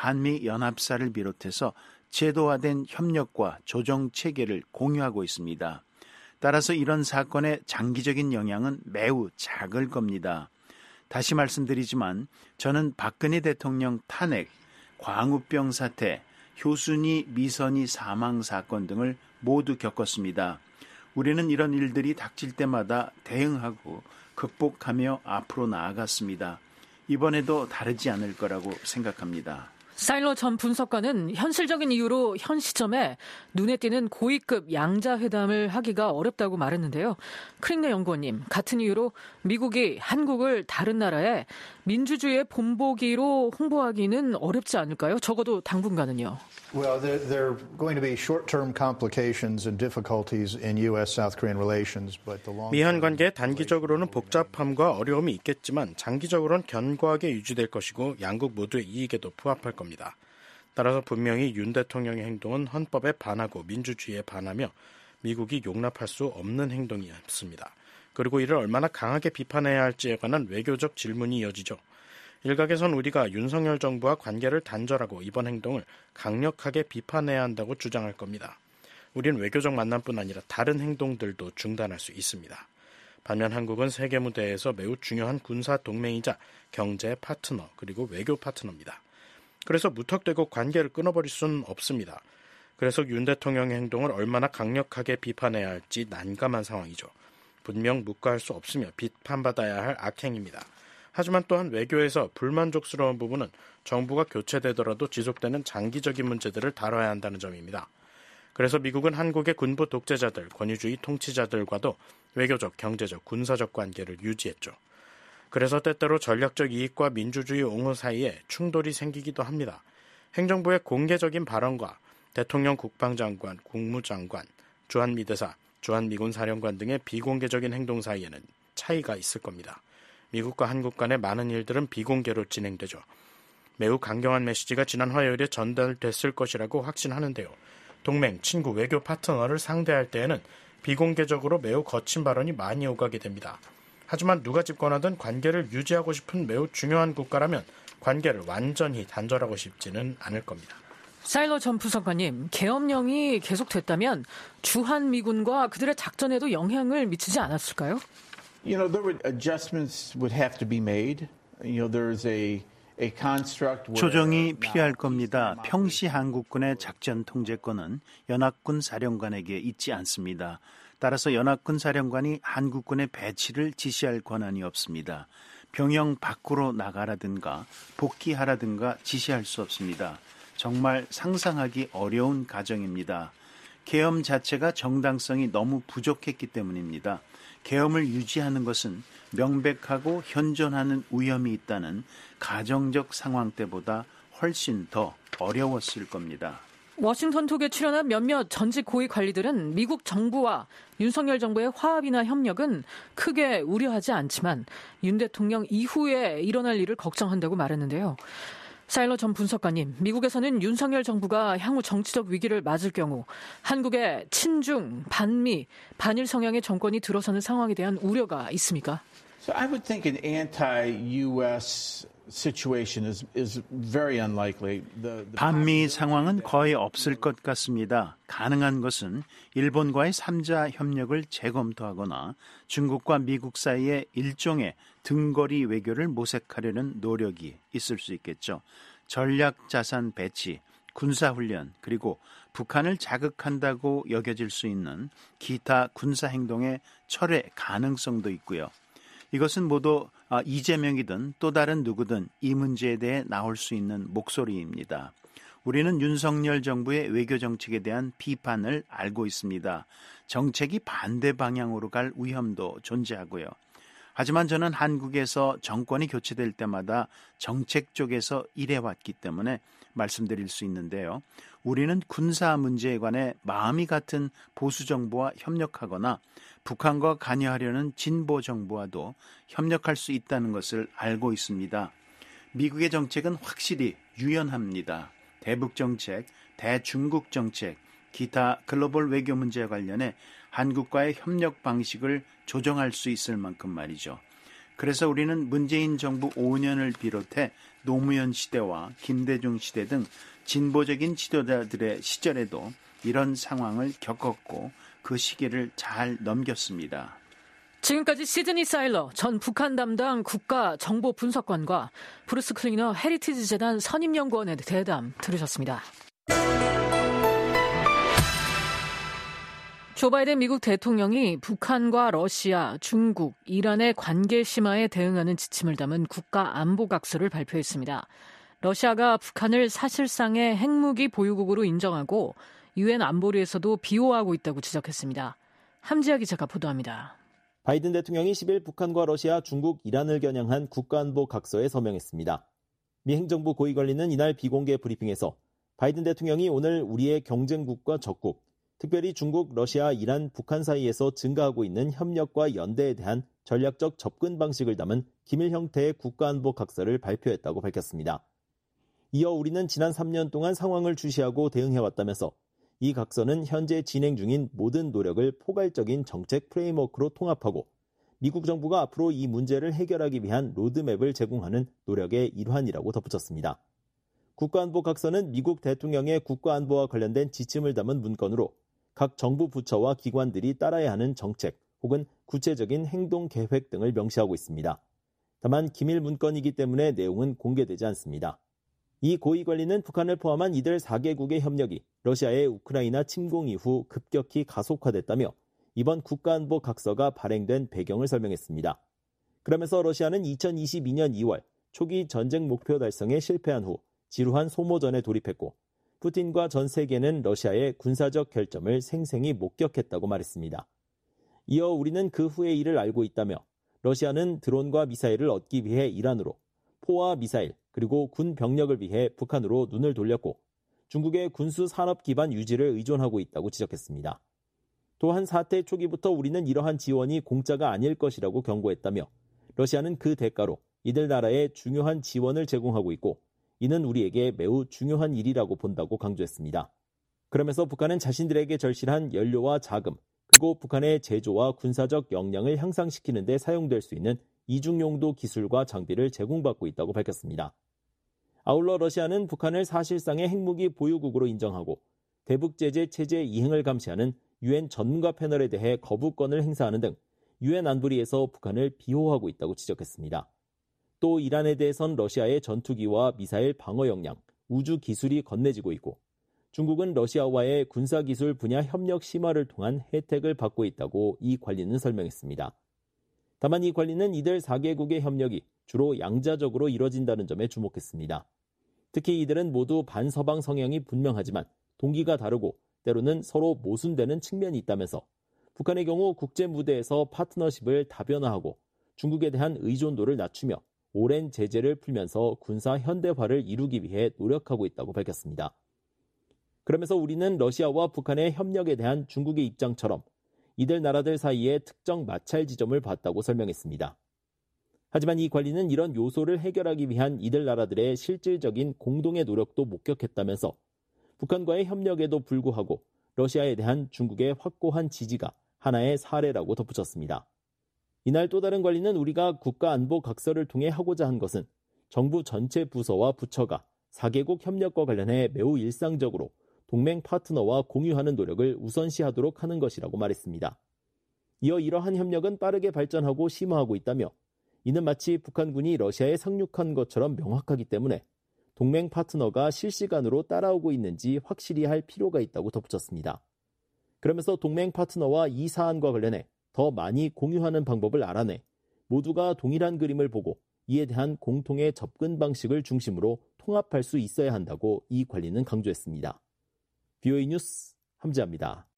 한미연합사를 비롯해서 제도화된 협력과 조정 체계를 공유하고 있습니다. 따라서 이런 사건의 장기적인 영향은 매우 작을 겁니다. 다시 말씀드리지만 저는 박근혜 대통령 탄핵, 광우병 사태, 효순이 미선이 사망 사건 등을 모두 겪었습니다. 우리는 이런 일들이 닥칠 때마다 대응하고 극복하며 앞으로 나아갔습니다. 이번에도 다르지 않을 거라고 생각합니다. 사일러 전 분석관은 현실적인 이유로 현 시점에 눈에 띄는 고위급 양자회담을 하기가 어렵다고 말했는데요. 클링너 연구원님, 같은 이유로 미국이 한국을 다른 나라에 민주주의의 본보기로 홍보하기는 어렵지 않을까요? 적어도 당분간은요. Well, there, there are going to be short-term complications and difficulties in U S-South Korean relations, but the long. 미한 관계에 단기적으로는 복잡함과 어려움이 있겠지만 장기적으로는 견고하게 유지될 것이고 양국 모두의 이익에도 부합할 겁니다. 따라서 분명히 윤 대통령의 행동은 헌법에 반하고 민주주의에 반하며 미국이 용납할 수 없는 행동이었습니다. 그리고 이를 얼마나 강하게 비판해야 할지에 관한 외교적 질문이 이어지죠. 일각에선 우리가 윤석열 정부와 관계를 단절하고 이번 행동을 강력하게 비판해야 한다고 주장할 겁니다. 우린 외교적 만남뿐 아니라 다른 행동들도 중단할 수 있습니다. 반면 한국은 세계 무대에서 매우 중요한 군사 동맹이자 경제 파트너 그리고 외교 파트너입니다. 그래서 무턱대고 관계를 끊어버릴 수는 없습니다. 그래서 윤 대통령의 행동을 얼마나 강력하게 비판해야 할지 난감한 상황이죠. 분명 묵과할 수 없으며 비판받아야 할 악행입니다. 하지만 또한 외교에서 불만족스러운 부분은 정부가 교체되더라도 지속되는 장기적인 문제들을 다뤄야 한다는 점입니다. 그래서 미국은 한국의 군부 독재자들, 권위주의 통치자들과도 외교적, 경제적, 군사적 관계를 유지했죠. 그래서 때때로 전략적 이익과 민주주의 옹호 사이에 충돌이 생기기도 합니다. 행정부의 공개적인 발언과 대통령 국방장관, 국무장관, 주한미대사, 주한미군 사령관 등의 비공개적인 행동 사이에는 차이가 있을 겁니다. 미국과 한국 간의 많은 일들은 비공개로 진행되죠. 매우 강경한 메시지가 지난 화요일에 전달됐을 것이라고 확신하는데요. 동맹, 친구, 외교 파트너를 상대할 때에는 비공개적으로 매우 거친 발언이 많이 오가게 됩니다. 하지만 누가 집권하든 관계를 유지하고 싶은 매우 중요한 국가라면 관계를 완전히 단절하고 싶지는 않을 겁니다. 사일러 전 부사관님, 계엄령이 계속됐다면 주한미군과 그들의 작전에도 영향을 미치지 않았을까요? You know, there would adjustments would have to be made. You know, there's a a construct where 조정이 필요할 겁니다. 평시 한국군의 작전 통제권은 연합군 사령관에게 있지 않습니다. 따라서 연합군 사령관이 한국군의 배치를 지시할 권한이 없습니다. 병영 밖으로 나가라든가 복귀하라든가 지시할 수 없습니다. 정말 상상하기 어려운 가정입니다. 계엄 자체가 정당성이 너무 부족했기 때문입니다. 계엄을 유지하는 것은 명백하고 현존하는 위험이 있다는 가정적 상황 때보다 훨씬 더 어려웠을 겁니다. 워싱턴 톡에 출연한 몇몇 전직 고위 관리들은 미국 정부와 윤석열 정부의 화합이나 협력은 크게 우려하지 않지만 윤 대통령 이후에 일어날 일을 걱정한다고 말했는데요. 사일러 전 분석가님, 미국에서는 윤석열 정부가 향후 정치적 위기를 맞을 경우 한국의 친중, 반미, 반일 성향의 정권이 들어서는 상황에 대한 우려가 있습니까? So I would think an anti-U S situation is is very unlikely. The, the 반미 상황은 거의 없을 것 같습니다. 가능한 것은 일본과의 삼자 협력을 재검토하거나 중국과 미국 사이에 일종의 등거리 외교를 모색하려는 노력이 있을 수 있겠죠. 전략 자산 배치, 군사훈련, 그리고 북한을 자극한다고 여겨질 수 있는 기타 군사행동의 철회 가능성도 있고요. 이것은 모두 이재명이든 또 다른 누구든 이 문제에 대해 나올 수 있는 목소리입니다. 우리는 윤석열 정부의 외교 정책에 대한 비판을 알고 있습니다. 정책이 반대 방향으로 갈 위험도 존재하고요. 하지만 저는 한국에서 정권이 교체될 때마다 정책 쪽에서 일해왔기 때문에 말씀드릴 수 있는데요. 우리는 군사 문제에 관해 마음이 같은 보수 정부와 협력하거나 북한과 관여하려는 진보 정부와도 협력할 수 있다는 것을 알고 있습니다. 미국의 정책은 확실히 유연합니다. 대북 정책, 대중국 정책, 기타 글로벌 외교 문제와 관련해 한국과의 협력 방식을 조정할 수 있을 만큼 말이죠. 그래서 우리는 문재인 정부 오 년을 비롯해 노무현 시대와 김대중 시대 등 진보적인 지도자들의 시절에도 이런 상황을 겪었고 그 시기를 잘 넘겼습니다. 지금까지 시드니 사일러 전 북한 담당 국가정보분석관과 브루스 클리너 헤리티지 재단 선임연구원의 대담 들으셨습니다. 조 바이든 미국 대통령이 북한과 러시아, 중국, 이란의 관계 심화에 대응하는 지침을 담은 국가안보각서를 발표했습니다. 러시아가 북한을 사실상의 핵무기 보유국으로 인정하고 유엔 안보리에서도 비호하고 있다고 지적했습니다. 함지아 기자가 보도합니다. 바이든 대통령이 십일 북한과 러시아, 중국, 이란을 겨냥한 국가안보 각서에 서명했습니다. 미 행정부 고위관리는 이날 비공개 브리핑에서 바이든 대통령이 오늘 우리의 경쟁국과 적국, 특별히 중국, 러시아, 이란, 북한 사이에서 증가하고 있는 협력과 연대에 대한 전략적 접근 방식을 담은 기밀 형태의 국가안보 각서를 발표했다고 밝혔습니다. 이어 우리는 지난 삼 년 동안 상황을 주시하고 대응해왔다면서 이 각서는 현재 진행 중인 모든 노력을 포괄적인 정책 프레임워크로 통합하고 미국 정부가 앞으로 이 문제를 해결하기 위한 로드맵을 제공하는 노력의 일환이라고 덧붙였습니다. 국가안보 각서는 미국 대통령의 국가안보와 관련된 지침을 담은 문건으로 각 정부 부처와 기관들이 따라야 하는 정책 혹은 구체적인 행동 계획 등을 명시하고 있습니다. 다만 기밀 문건이기 때문에 내용은 공개되지 않습니다. 이 고위 관리는 북한을 포함한 이들 사 개국의 협력이 러시아의 우크라이나 침공 이후 급격히 가속화됐다며 이번 국가안보 각서가 발행된 배경을 설명했습니다. 그러면서 러시아는 이천이십이년 이월 초기 전쟁 목표 달성에 실패한 후 지루한 소모전에 돌입했고 푸틴과 전 세계는 러시아의 군사적 결점을 생생히 목격했다고 말했습니다. 이어 우리는 그 후의 일을 알고 있다며 러시아는 드론과 미사일을 얻기 위해 이란으로, 포와 미사일 그리고 군 병력을 위해 북한으로 눈을 돌렸고 중국의 군수 산업 기반 유지를 의존하고 있다고 지적했습니다. 또한 사태 초기부터 우리는 이러한 지원이 공짜가 아닐 것이라고 경고했다며 러시아는 그 대가로 이들 나라에 중요한 지원을 제공하고 있고 이는 우리에게 매우 중요한 일이라고 본다고 강조했습니다. 그러면서 북한은 자신들에게 절실한 연료와 자금 그리고 북한의 제조와 군사적 역량을 향상시키는 데 사용될 수 있는 이중용도 기술과 장비를 제공받고 있다고 밝혔습니다. 아울러 러시아는 북한을 사실상의 핵무기 보유국으로 인정하고 대북 제재 체제 이행을 감시하는 유엔 전문가 패널에 대해 거부권을 행사하는 등 유엔 안보리에서 북한을 비호하고 있다고 지적했습니다. 또 이란에 대해선 러시아의 전투기와 미사일 방어 역량, 우주 기술이 건네지고 있고 중국은 러시아와의 군사기술 분야 협력 심화를 통한 혜택을 받고 있다고 이 관리는 설명했습니다. 다만 이 관리는 이들 사 개국의 협력이 주로 양자적으로 이뤄진다는 점에 주목했습니다. 특히 이들은 모두 반서방 성향이 분명하지만 동기가 다르고 때로는 서로 모순되는 측면이 있다면서 북한의 경우 국제 무대에서 파트너십을 다변화하고 중국에 대한 의존도를 낮추며 오랜 제재를 풀면서 군사 현대화를 이루기 위해 노력하고 있다고 밝혔습니다. 그러면서 우리는 러시아와 북한의 협력에 대한 중국의 입장처럼 이들 나라들 사이에 특정 마찰 지점을 봤다고 설명했습니다. 하지만 이 관리는 이런 요소를 해결하기 위한 이들 나라들의 실질적인 공동의 노력도 목격했다면서 북한과의 협력에도 불구하고 러시아에 대한 중국의 확고한 지지가 하나의 사례라고 덧붙였습니다. 이날 또 다른 관리는 우리가 국가안보 각서를 통해 하고자 한 것은 정부 전체 부서와 부처가 사 개국 협력과 관련해 매우 일상적으로 동맹 파트너와 공유하는 노력을 우선시하도록 하는 것이라고 말했습니다. 이어 이러한 협력은 빠르게 발전하고 심화하고 있다며 이는 마치 북한군이 러시아에 상륙한 것처럼 명확하기 때문에 동맹 파트너가 실시간으로 따라오고 있는지 확실히 할 필요가 있다고 덧붙였습니다. 그러면서 동맹 파트너와 이 사안과 관련해 더 많이 공유하는 방법을 알아내 모두가 동일한 그림을 보고 이에 대한 공통의 접근 방식을 중심으로 통합할 수 있어야 한다고 이 관리는 강조했습니다. 비오이 뉴스 함지아입니다.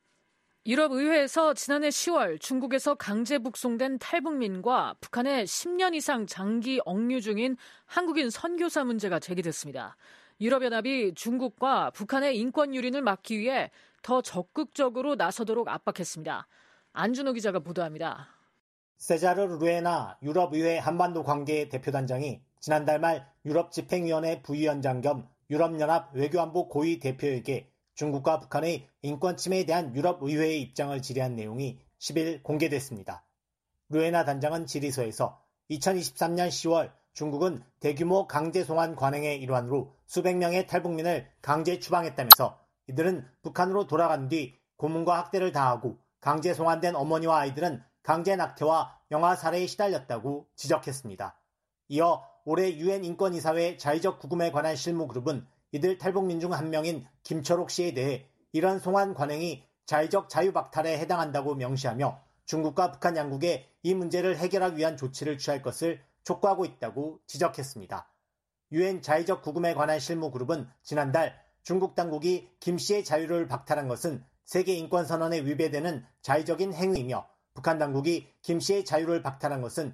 유럽의회에서 지난해 시월 중국에서 강제 북송된 탈북민과 북한에 십 년 이상 장기 억류 중인 한국인 선교사 문제가 제기됐습니다. 유럽연합이 중국과 북한의 인권 유린을 막기 위해 더 적극적으로 나서도록 압박했습니다. 안준호 기자가 보도합니다. 세자르 루에나 유럽의회 한반도 관계 대표단장이 지난달 말 유럽집행위원회 부위원장 겸 유럽연합 외교안보 고위 대표에게 중국과 북한의 인권 침해에 대한 유럽의회의 입장을 질의한 내용이 십일 공개됐습니다. 루에나 단장은 질의서에서 이천이십삼년 시월 중국은 대규모 강제 송환 관행의 일환으로 수백 명의 탈북민을 강제 추방했다면서 이들은 북한으로 돌아간 뒤 고문과 학대를 당하고 강제 송환된 어머니와 아이들은 강제 낙태와 영아 살해에 시달렸다고 지적했습니다. 이어 올해 유엔 인권이사회 자의적 구금에 관한 실무그룹은 이들 탈북민 중 한 명인 김철옥 씨에 대해 이런 송환 관행이 자의적 자유박탈에 해당한다고 명시하며 중국과 북한 양국에 이 문제를 해결하기 위한 조치를 취할 것을 촉구하고 있다고 지적했습니다. 유엔 자의적 구금에 관한 실무그룹은 지난달 중국 당국이 김 씨의 자유를 박탈한 것은 세계인권선언에 위배되는 자의적인 행위이며 북한 당국이 김 씨의 자유를 박탈한 것은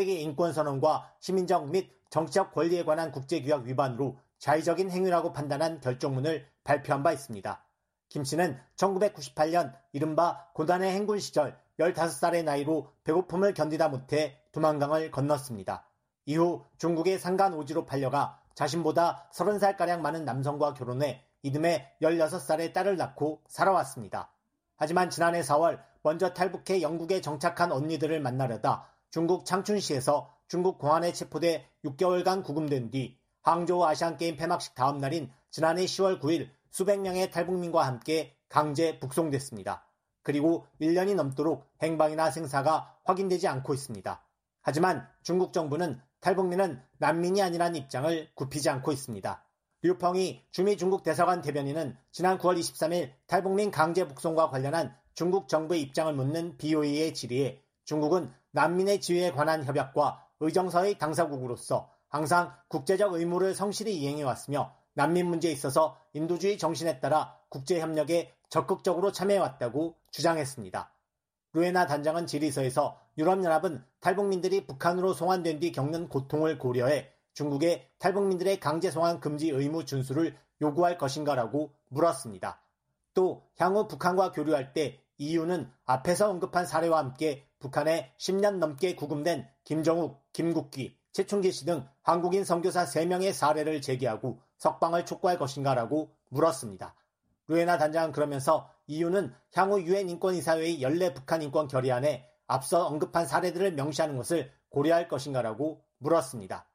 세계인권선언과 시민적 및 정치적 권리에 관한 국제규약 위반으로 자의적인 행위라고 판단한 결정문을 발표한 바 있습니다. 김 씨는 천구백구십팔년 이른바 고단의 행군 시절 열다섯 살의 나이로 배고픔을 견디다 못해 두만강을 건넜습니다. 이후 중국의 상간오지로 팔려가 자신보다 서른 살가량 많은 남성과 결혼해 이듬해 열여섯 살의 딸을 낳고 살아왔습니다. 하지만 지난해 사월 먼저 탈북해 영국에 정착한 언니들을 만나려다 중국 창춘시에서 중국 공안에 체포돼 육 개월간 구금된 뒤 항저우 아시안게임 폐막식 다음 날인 지난해 시월 구일 수백 명의 탈북민과 함께 강제 북송됐습니다. 그리고 일 년이 넘도록 행방이나 생사가 확인되지 않고 있습니다. 하지만 중국 정부는 탈북민은 난민이 아니라는 입장을 굽히지 않고 있습니다. 류펑이 주미 중국 대사관 대변인은 지난 구월 이십삼일 탈북민 강제 북송과 관련한 중국 정부의 입장을 묻는 비오이의 질의에 중국은 난민의 지위에 관한 협약과 의정서의 당사국으로서 항상 국제적 의무를 성실히 이행해왔으며 난민 문제에 있어서 인도주의 정신에 따라 국제협력에 적극적으로 참여해왔다고 주장했습니다. 루에나 단장은 질의서에서 유럽연합은 탈북민들이 북한으로 송환된 뒤 겪는 고통을 고려해 중국의 탈북민들의 강제 송환 금지 의무 준수를 요구할 것인가라고 물었습니다. 또 향후 북한과 교류할 때 이유는 앞에서 언급한 사례와 함께 북한에 십 년 넘게 구금된 김정욱, 김국기, 최충기 씨 등 한국인 선교사 세 명의 사례를 제기하고 석방을 촉구할 것인가라고 물었습니다. 루에나 단장은 그러면서 이유는 향후 유엔 인권이사회의 연례 북한 인권 결의안에 앞서 언급한 사례들을 명시하는 것을 고려할 것인가라고 물었습니다.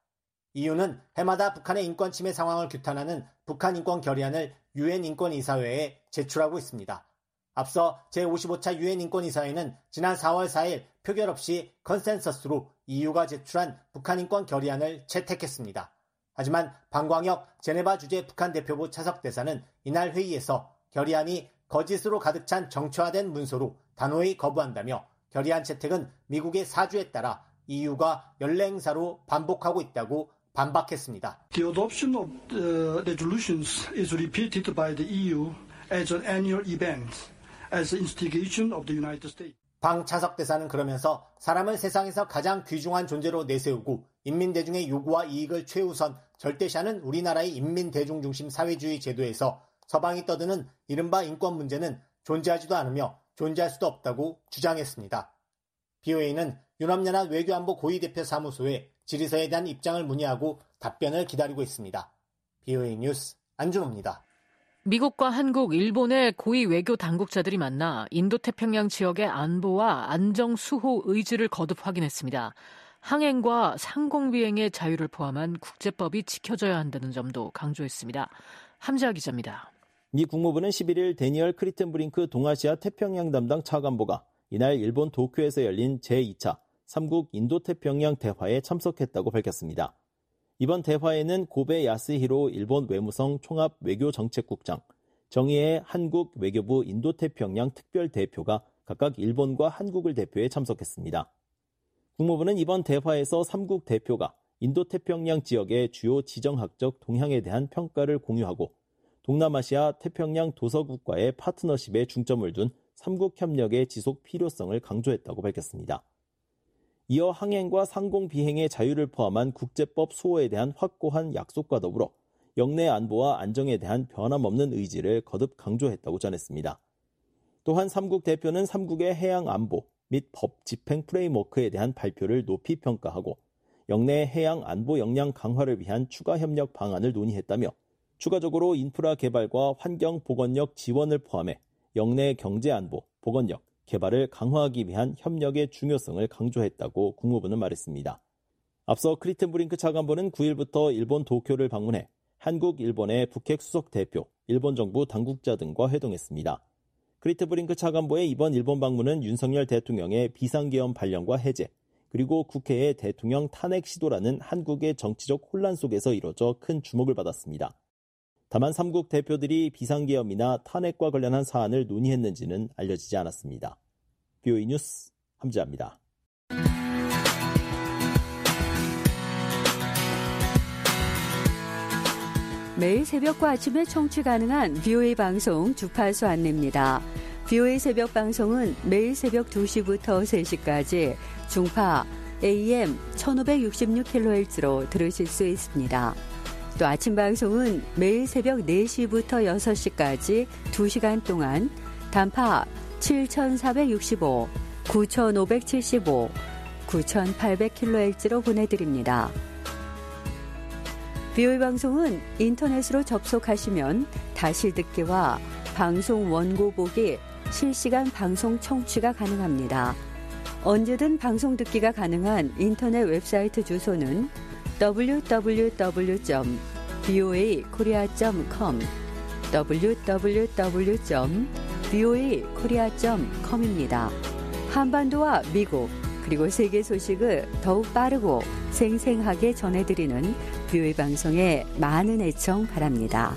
이유는 해마다 북한의 인권 침해 상황을 규탄하는 북한 인권 결의안을 유엔 인권이사회에 제출하고 있습니다. 앞서 제오십오 차 유엔 인권이사회는 지난 사월 사일 표결 없이 컨센서스로 이유가 제출한 북한 인권 결의안을 채택했습니다. 하지만 방광혁 제네바 주재 북한 대표부 차석대사는 이날 회의에서 결의안이 거짓으로 가득 찬 정치화된 문서로 단호히 거부한다며 결의안 채택은 미국의 사주에 따라 이유가 연례 행사로 반복하고 있다고 반박했습니다. The adoption of the resolutions is repeated by the E U as an annual event, as an instigation of the United States. 방 차석대사는 그러면서 사람을 세상에서 가장 귀중한 존재로 내세우고 인민대중의 요구와 이익을 최우선 절대시하는 우리나라의 인민대중중심 사회주의 제도에서 서방이 떠드는 이른바 인권 문제는 존재하지도 않으며 존재할 수도 없다고 주장했습니다. 비오에이는 유럽연합 외교안보 고위대표 사무소에 질의서에 대한 입장을 문의하고 답변을 기다리고 있습니다. 비오에이 뉴스 안준호입니다. 미국과 한국, 일본의 고위 외교 당국자들이 만나 인도태평양 지역의 안보와 안정 수호 의지를 거듭 확인했습니다. 항행과 상공비행의 자유를 포함한 국제법이 지켜져야 한다는 점도 강조했습니다. 함지아 기자입니다. 미 국무부는 십일일 데니얼 크리텐브링크 동아시아 태평양 담당 차관보가 이날 일본 도쿄에서 열린 제이 차 삼국 인도태평양 대화에 참석했다고 밝혔습니다. 이번 대화에는 고베 야스히로 일본 외무성 총합 외교정책국장, 정의해 한국 외교부 인도태평양 특별대표가 각각 일본과 한국을 대표해 참석했습니다. 국무부는 이번 대화에서 삼국 대표가 인도태평양 지역의 주요 지정학적 동향에 대한 평가를 공유하고 동남아시아 태평양 도서국과의 파트너십에 중점을 둔 삼국 협력의 지속 필요성을 강조했다고 밝혔습니다. 이어 항행과 상공 비행의 자유를 포함한 국제법 수호에 대한 확고한 약속과 더불어 영내 안보와 안정에 대한 변함없는 의지를 거듭 강조했다고 전했습니다. 또한 삼국 대표는 삼국의 해양 안보 및 법 집행 프레임워크에 대한 발표를 높이 평가하고 영내 해양 안보 역량 강화를 위한 추가 협력 방안을 논의했다며 추가적으로 인프라 개발과 환경 보건력 지원을 포함해 영내 경제 안보, 보건력, 개발을 강화하기 위한 협력의 중요성을 강조했다고 국무부는 말했습니다. 앞서 크리텐브링크 차관보는 구일부터 일본 도쿄를 방문해 한국, 일본의 북핵 수석 대표, 일본 정부 당국자 등과 회동했습니다. 크리텐브링크 차관보의 이번 일본 방문은 윤석열 대통령의 비상계엄 발령과 해제, 그리고 국회의 대통령 탄핵 시도라는 한국의 정치적 혼란 속에서 이뤄져 큰 주목을 받았습니다. 다만 삼국 대표들이 비상계엄이나 탄핵과 관련한 사안을 논의했는지는 알려지지 않았습니다. 비오이 뉴스 함지아입니다. 매일 새벽과 아침에 청취 가능한 비오이 방송 주파수 안내입니다. 비오이 새벽 방송은 매일 새벽 두 시부터 세 시까지 중파 에이엠 천오백육십육 킬로헤르츠로 들으실 수 있습니다. 또 아침 방송은 매일 새벽 네 시부터 여섯 시까지 두 시간 동안 단파 칠천사백육십오, 구천오백칠십오, 구천팔백 킬로헤르츠로 보내드립니다. 비오이 방송은 인터넷으로 접속하시면 다시 듣기와 방송 원고 보기, 실시간 방송 청취가 가능합니다. 언제든 방송 듣기가 가능한 인터넷 웹사이트 주소는 더블유 더블유 더블유 점 비오에이 코리아 점 컴 더블유 더블유 더블유 점 브이오에이 코리아 닷 컴입니다. 한반도와 미국 그리고 세계 소식을 더욱 빠르고 생생하게 전해드리는 브이오에이 방송에 많은 애청 바랍니다.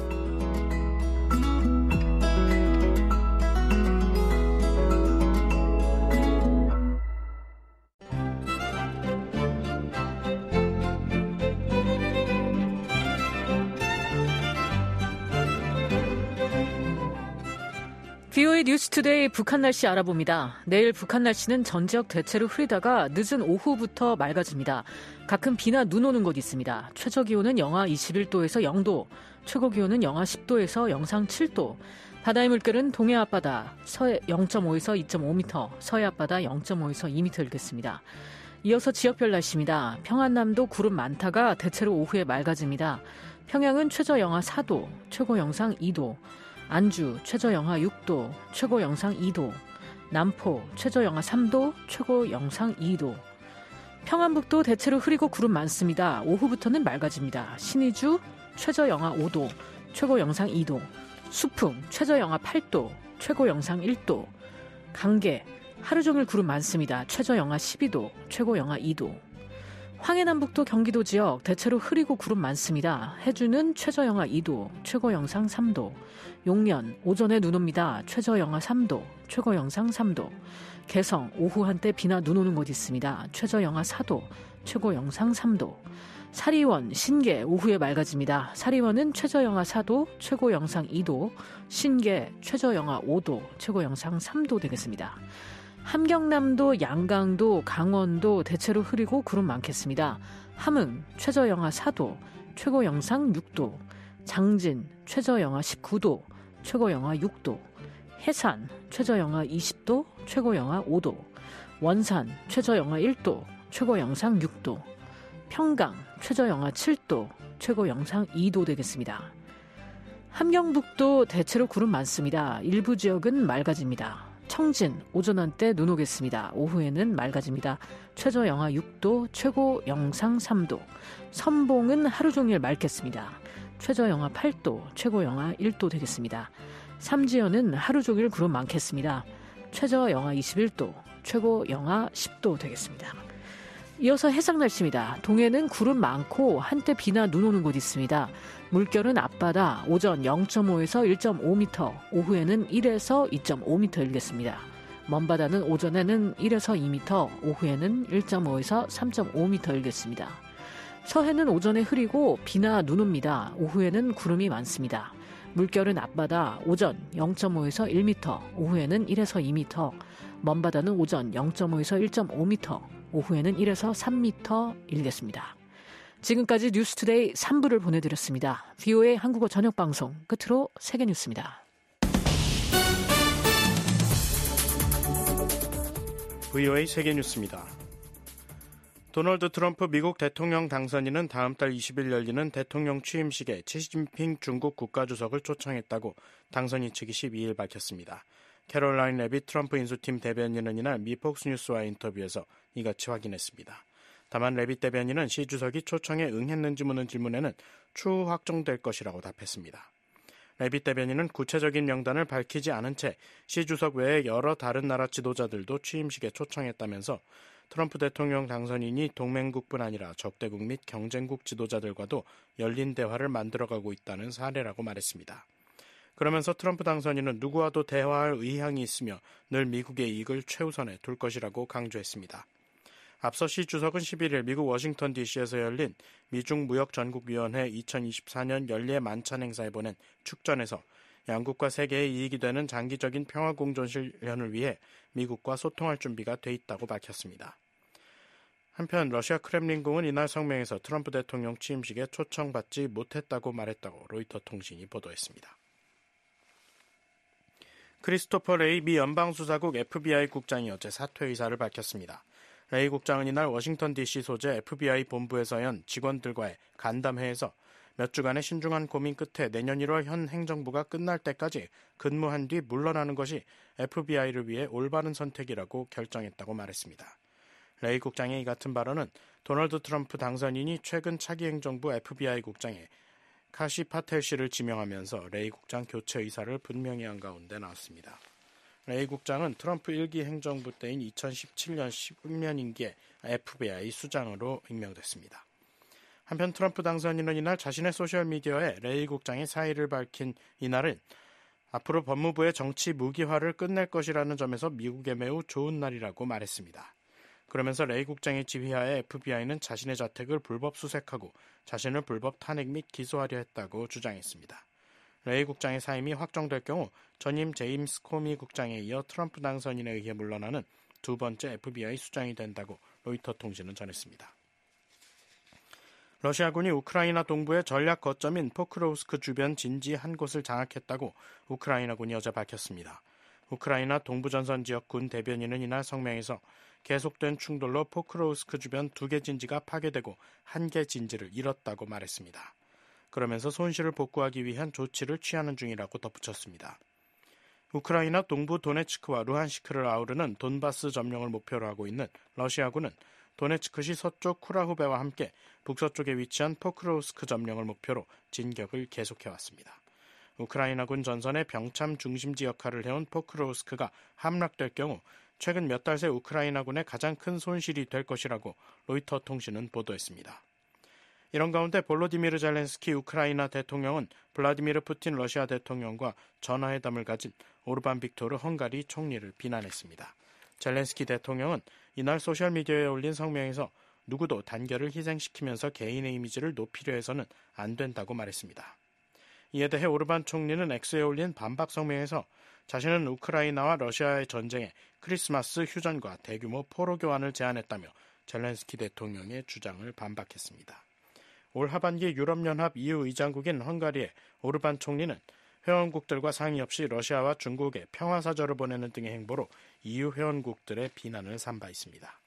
브이오에이 뉴스투데이 북한 날씨 알아봅니다. 내일 북한 날씨는 전 지역 대체로 흐리다가 늦은 오후부터 맑아집니다. 가끔 비나 눈 오는 곳 있습니다. 최저기온은 영하 이십일 도에서 영 도, 최고기온은 영하 십 도에서 영상 칠 도, 바다의 물결은 동해 앞바다 서해 영 점 오에서 이 점 오 미터, 서해 앞바다 영 점 오에서 이 미터 일겠습니다. 이어서 지역별 날씨입니다. 평안남도 구름 많다가 대체로 오후에 맑아집니다. 평양은 최저 영하 사 도, 최고 영상 이 도, 안주 최저 영하 육 도, 최고 영상 이 도, 남포 최저 영하 삼 도, 최고 영상 이 도. 평안북도 대체로 흐리고 구름 많습니다. 오후부터는 맑아집니다. 신의주 최저 영하 오 도, 최고 영상 이 도, 수풍 최저 영하 팔 도, 최고 영상 일 도, 강계 하루 종일 구름 많습니다. 최저 영하 십이 도, 최고 영하 이 도. 황해남북도 경기도 지역 대체로 흐리고 구름 많습니다. 해주는 최저 영하 이 도, 최고 영상 삼 도. 용년 오전에 눈 옵니다. 최저 영하 삼 도, 최고 영상 삼 도. 개성 오후 한때 비나 눈 오는 곳 있습니다. 최저 영하 사 도, 최고 영상 삼 도. 사리원 신계 오후에 맑아집니다. 사리원은 최저 영하 사 도, 최고 영상 이 도. 신계 최저 영하 오 도, 최고 영상 삼 도 되겠습니다. 함경남도, 양강도, 강원도 대체로 흐리고 구름 많겠습니다. 함흥 최저 영하 사 도, 최고 영상 육 도. 장진 최저 영하 십구 도, 최고 영하 육 도. 해산 최저 영하 이십 도, 최고 영하 오 도. 원산 최저 영하 일 도, 최고 영상 육 도. 평강 최저 영하 칠 도, 최고 영상 이 도 되겠습니다. 함경북도 대체로 구름 많습니다. 일부 지역은 맑아집니다. 청진 오전 한때 눈 오겠습니다. 오후에는 맑아집니다. 최저 영하 육 도, 최고 영상 삼 도. 선봉은 하루 종일 맑겠습니다. 최저 영하 팔 도, 최고 영하 일 도 되겠습니다. 삼지연은 하루 종일 구름 많겠습니다. 최저 영하 이십일 도, 최고 영하 십 도 되겠습니다. 이어서 해상 날씨입니다. 동해는 구름 많고 한때 비나 눈 오는 곳 있습니다. 물결은 앞바다 오전 영 점 오에서 일 점 오 미터, 오후에는 일에서 이 점 오 미터 일겠습니다. 먼바다는 오전에는 일에서 이 미터, 오후에는 일 점 오에서 삼 점 오 미터 일겠습니다. 서해는 오전에 흐리고 비나 눈 옵니다. 오후에는 구름이 많습니다. 물결은 앞바다 오전 영 점 오에서 일 미터, 오후에는 일에서 이 미터, 먼바다는 오전 영 점 오에서 일 점 오 미터, 오후에는 일에서 삼 미터 일겠습니다. 지금까지 뉴스투데이 삼 부를 보내드렸습니다. 브이오에이 한국어 저녁방송 끝으로 세계뉴스입니다. 브이오에이 세계뉴스입니다. 도널드 트럼프 미국 대통령 당선인은 다음 달 이십 일 열리는 대통령 취임식에 시진핑 중국 국가주석을 초청했다고 당선인 측이 십이 일 밝혔습니다. 캐롤라인 레빗 트럼프 인수팀 대변인은 이날 미 폭스뉴스와의 인터뷰에서 이같이 확인했습니다. 다만 레빗 대변인은 시 주석이 초청에 응했는지 묻는 질문에는 추후 확정될 것이라고 답했습니다. 레빗 대변인은 구체적인 명단을 밝히지 않은 채 시 주석 외에 여러 다른 나라 지도자들도 취임식에 초청했다면서 트럼프 대통령 당선인이 동맹국뿐 아니라 적대국 및 경쟁국 지도자들과도 열린 대화를 만들어가고 있다는 사례라고 말했습니다. 그러면서 트럼프 당선인은 누구와도 대화할 의향이 있으며 늘 미국의 이익을 최우선에 둘 것이라고 강조했습니다. 앞서 시 주석은 십일 일 미국 워싱턴 디씨에서 열린 미중 무역전국위원회 이천이십사 년 연례 만찬 행사에 보낸 축전에서 양국과 세계의 이익이 되는 장기적인 평화공존 실현을 위해 미국과 소통할 준비가 돼 있다고 밝혔습니다. 한편 러시아 크렘린궁은 이날 성명에서 트럼프 대통령 취임식에 초청받지 못했다고 말했다고 로이터 통신이 보도했습니다. 크리스토퍼 레이 미 연방수사국 에프비아이 국장이 어제 사퇴 의사를 밝혔습니다. 레이 국장은 이날 워싱턴 디씨 소재 에프비아이 본부에서 연 직원들과의 간담회에서 몇 주간의 신중한 고민 끝에 내년 일월 현 행정부가 끝날 때까지 근무한 뒤 물러나는 것이 에프비아이를 위해 올바른 선택이라고 결정했다고 말했습니다. 레이 국장의 이 같은 발언은 도널드 트럼프 당선인이 최근 차기 행정부 에프비아이 국장에 카시 파텔 씨를 지명하면서 레이 국장 교체 의사를 분명히 한 가운데 나왔습니다. 레이 국장은 트럼프 일 기 행정부 때인 이천십칠 년 십년 임기에 에프비아이 수장으로 임명됐습니다. 한편 트럼프 당선인은 이날 자신의 소셜미디어에 레이 국장의 사의를 밝힌 이날은 앞으로 법무부의 정치 무기화를 끝낼 것이라는 점에서 미국에 매우 좋은 날이라고 말했습니다. 그러면서 레이 국장의 지휘하에 에프비아이는 자신의 자택을 불법 수색하고 자신을 불법 탄핵 및 기소하려 했다고 주장했습니다. 레이 국장의 사임이 확정될 경우 전임 제임스 코미 국장에 이어 트럼프 당선인에 의해 물러나는 두 번째 에프비아이 수장이 된다고 로이터 통신은 전했습니다. 러시아군이 우크라이나 동부의 전략 거점인 포크로우스크 주변 진지 한 곳을 장악했다고 우크라이나군이 어제 밝혔습니다. 우크라이나 동부전선 지역 군 대변인은 이날 성명에서 계속된 충돌로 포크로우스크 주변 두 개 진지가 파괴되고 한 개 진지를 잃었다고 말했습니다. 그러면서 손실을 복구하기 위한 조치를 취하는 중이라고 덧붙였습니다. 우크라이나 동부 도네츠크와 루한시크를 아우르는 돈바스 점령을 목표로 하고 있는 러시아군은 도네츠크시 서쪽 쿠라후베와 함께 북서쪽에 위치한 포크로우스크 점령을 목표로 진격을 계속해왔습니다. 우크라이나군 전선의 병참 중심지 역할을 해온 포크로우스크가 함락될 경우 최근 몇 달 새 우크라이나군의 가장 큰 손실이 될 것이라고 로이터 통신은 보도했습니다. 이런 가운데 볼로디미르 젤렌스키 우크라이나 대통령은 블라디미르 푸틴 러시아 대통령과 전화회담을 가진 오르반 빅토르 헝가리 총리를 비난했습니다. 젤렌스키 대통령은 이날 소셜미디어에 올린 성명에서 누구도 단결을 희생시키면서 개인의 이미지를 높이려 해서는 안 된다고 말했습니다. 이에 대해 오르반 총리는 X에 올린 반박 성명에서 자신은 우크라이나와 러시아의 전쟁에 크리스마스 휴전과 대규모 포로 교환을 제안했다며 젤렌스키 대통령의 주장을 반박했습니다. 올 하반기 유럽연합 이유 의장국인 헝가리의 오르반 총리는 회원국들과 상의 없이 러시아와 중국에 평화사절을 보내는 등의 행보로 이유 회원국들의 비난을 산 바 있습니다.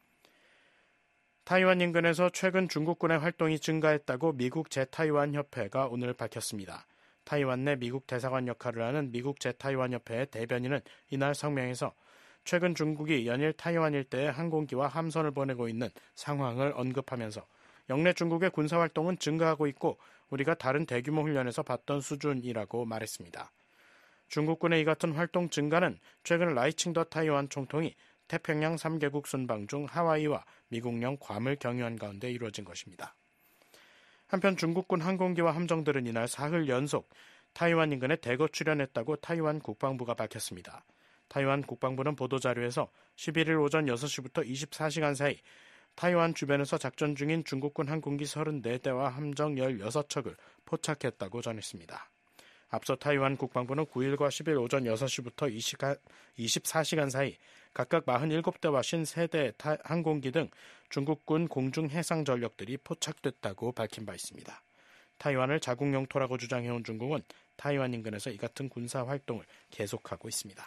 타이완 인근에서 최근 중국군의 활동이 증가했다고 미국 제타이완협회가 오늘 밝혔습니다. 타이완 내 미국 대사관 역할을 하는 미국 제타이완협회의 대변인은 이날 성명에서 최근 중국이 연일 타이완 일대에 항공기와 함선을 보내고 있는 상황을 언급하면서 영내 중국의 군사활동은 증가하고 있고 우리가 다른 대규모 훈련에서 봤던 수준이라고 말했습니다. 중국군의 이 같은 활동 증가는 최근 라이칭더 타이완 총통이 태평양 삼 개국 순방 중 하와이와 미국령 괌을 경유한 가운데 이루어진 것입니다. 한편 중국군 항공기와 함정들은 이날 사흘 연속 타이완 인근에 대거 출현했다고 타이완 국방부가 밝혔습니다. 타이완 국방부는 보도자료에서 십일일 오전 여섯 시부터 이십사 시간 사이 타이완 주변에서 작전 중인 중국군 항공기 서른네 대와 함정 열여섯 척을 포착했다고 전했습니다. 앞서 타이완 국방부는 구일과 십일 오전 여섯 시부터 이십사 시간 사이 각각 사십칠 대와 오십삼 대의 항공기 등 중국군 공중 해상 전력들이 포착됐다고 밝힌 바 있습니다. 타이완을 자국 영토라고 주장해온 중국은 타이완 인근에서 이 같은 군사 활동을 계속하고 있습니다.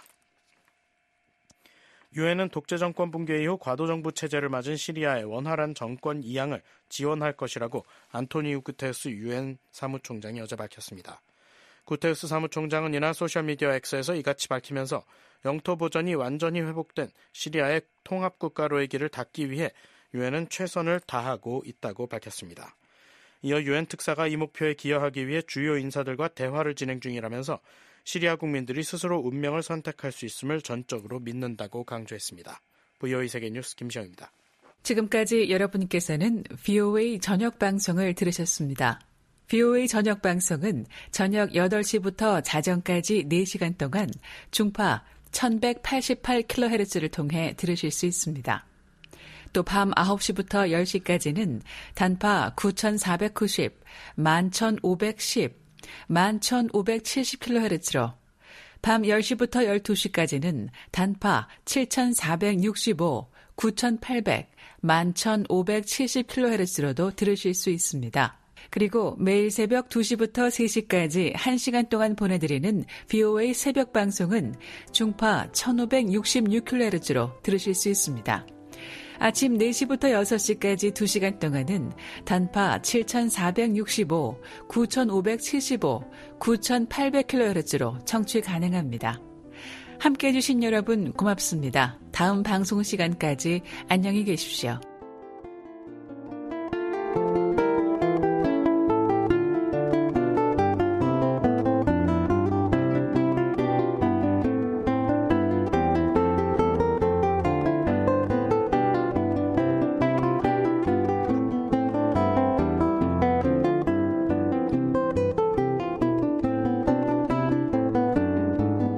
유엔은 독재 정권 붕괴 이후 과도정부 체제를 맞은 시리아의 원활한 정권 이양을 지원할 것이라고 안토니우 구테우스 유엔 사무총장이 어제 밝혔습니다. 구테우스 사무총장은 이날 소셜미디어 X에서 이같이 밝히면서 영토 보전이 완전히 회복된 시리아의 통합국가로의 길을 닫기 위해 유엔은 최선을 다하고 있다고 밝혔습니다. 이어 유엔 특사가 이 목표에 기여하기 위해 주요 인사들과 대화를 진행 중이라면서 시리아 국민들이 스스로 운명을 선택할 수 있음을 전적으로 믿는다고 강조했습니다. 브이오에이 세계뉴스 김시영입니다. 지금까지 여러분께서는 브이오에이 저녁 방송을 들으셨습니다. 브이오에이 저녁 방송은 저녁 여덟 시부터 자정까지 네 시간 동안 중파 천백팔십팔 킬로헤르츠를 통해 들으실 수 있습니다. 또 밤 아홉 시부터 열 시까지는 단파 구천사백구십, 만천오백십, 만천오백칠십 킬로헤르츠로 밤 열 시부터 열두 시까지는 단파 칠천사백육십오, 구천팔백, 만천오백칠십 킬로헤르츠로도 들으실 수 있습니다. 그리고 매일 새벽 두 시부터 세 시까지 한 시간 동안 보내드리는 브이오에이 새벽 방송은 중파 천오백육십육 킬로헤르츠로 들으실 수 있습니다. 아침 네 시부터 여섯 시까지 두 시간 동안은 단파 칠천사백육십오, 구천오백칠십오, 구천팔백 킬로헤르츠로 청취 가능합니다. 함께해 주신 여러분 고맙습니다. 다음 방송 시간까지 안녕히 계십시오.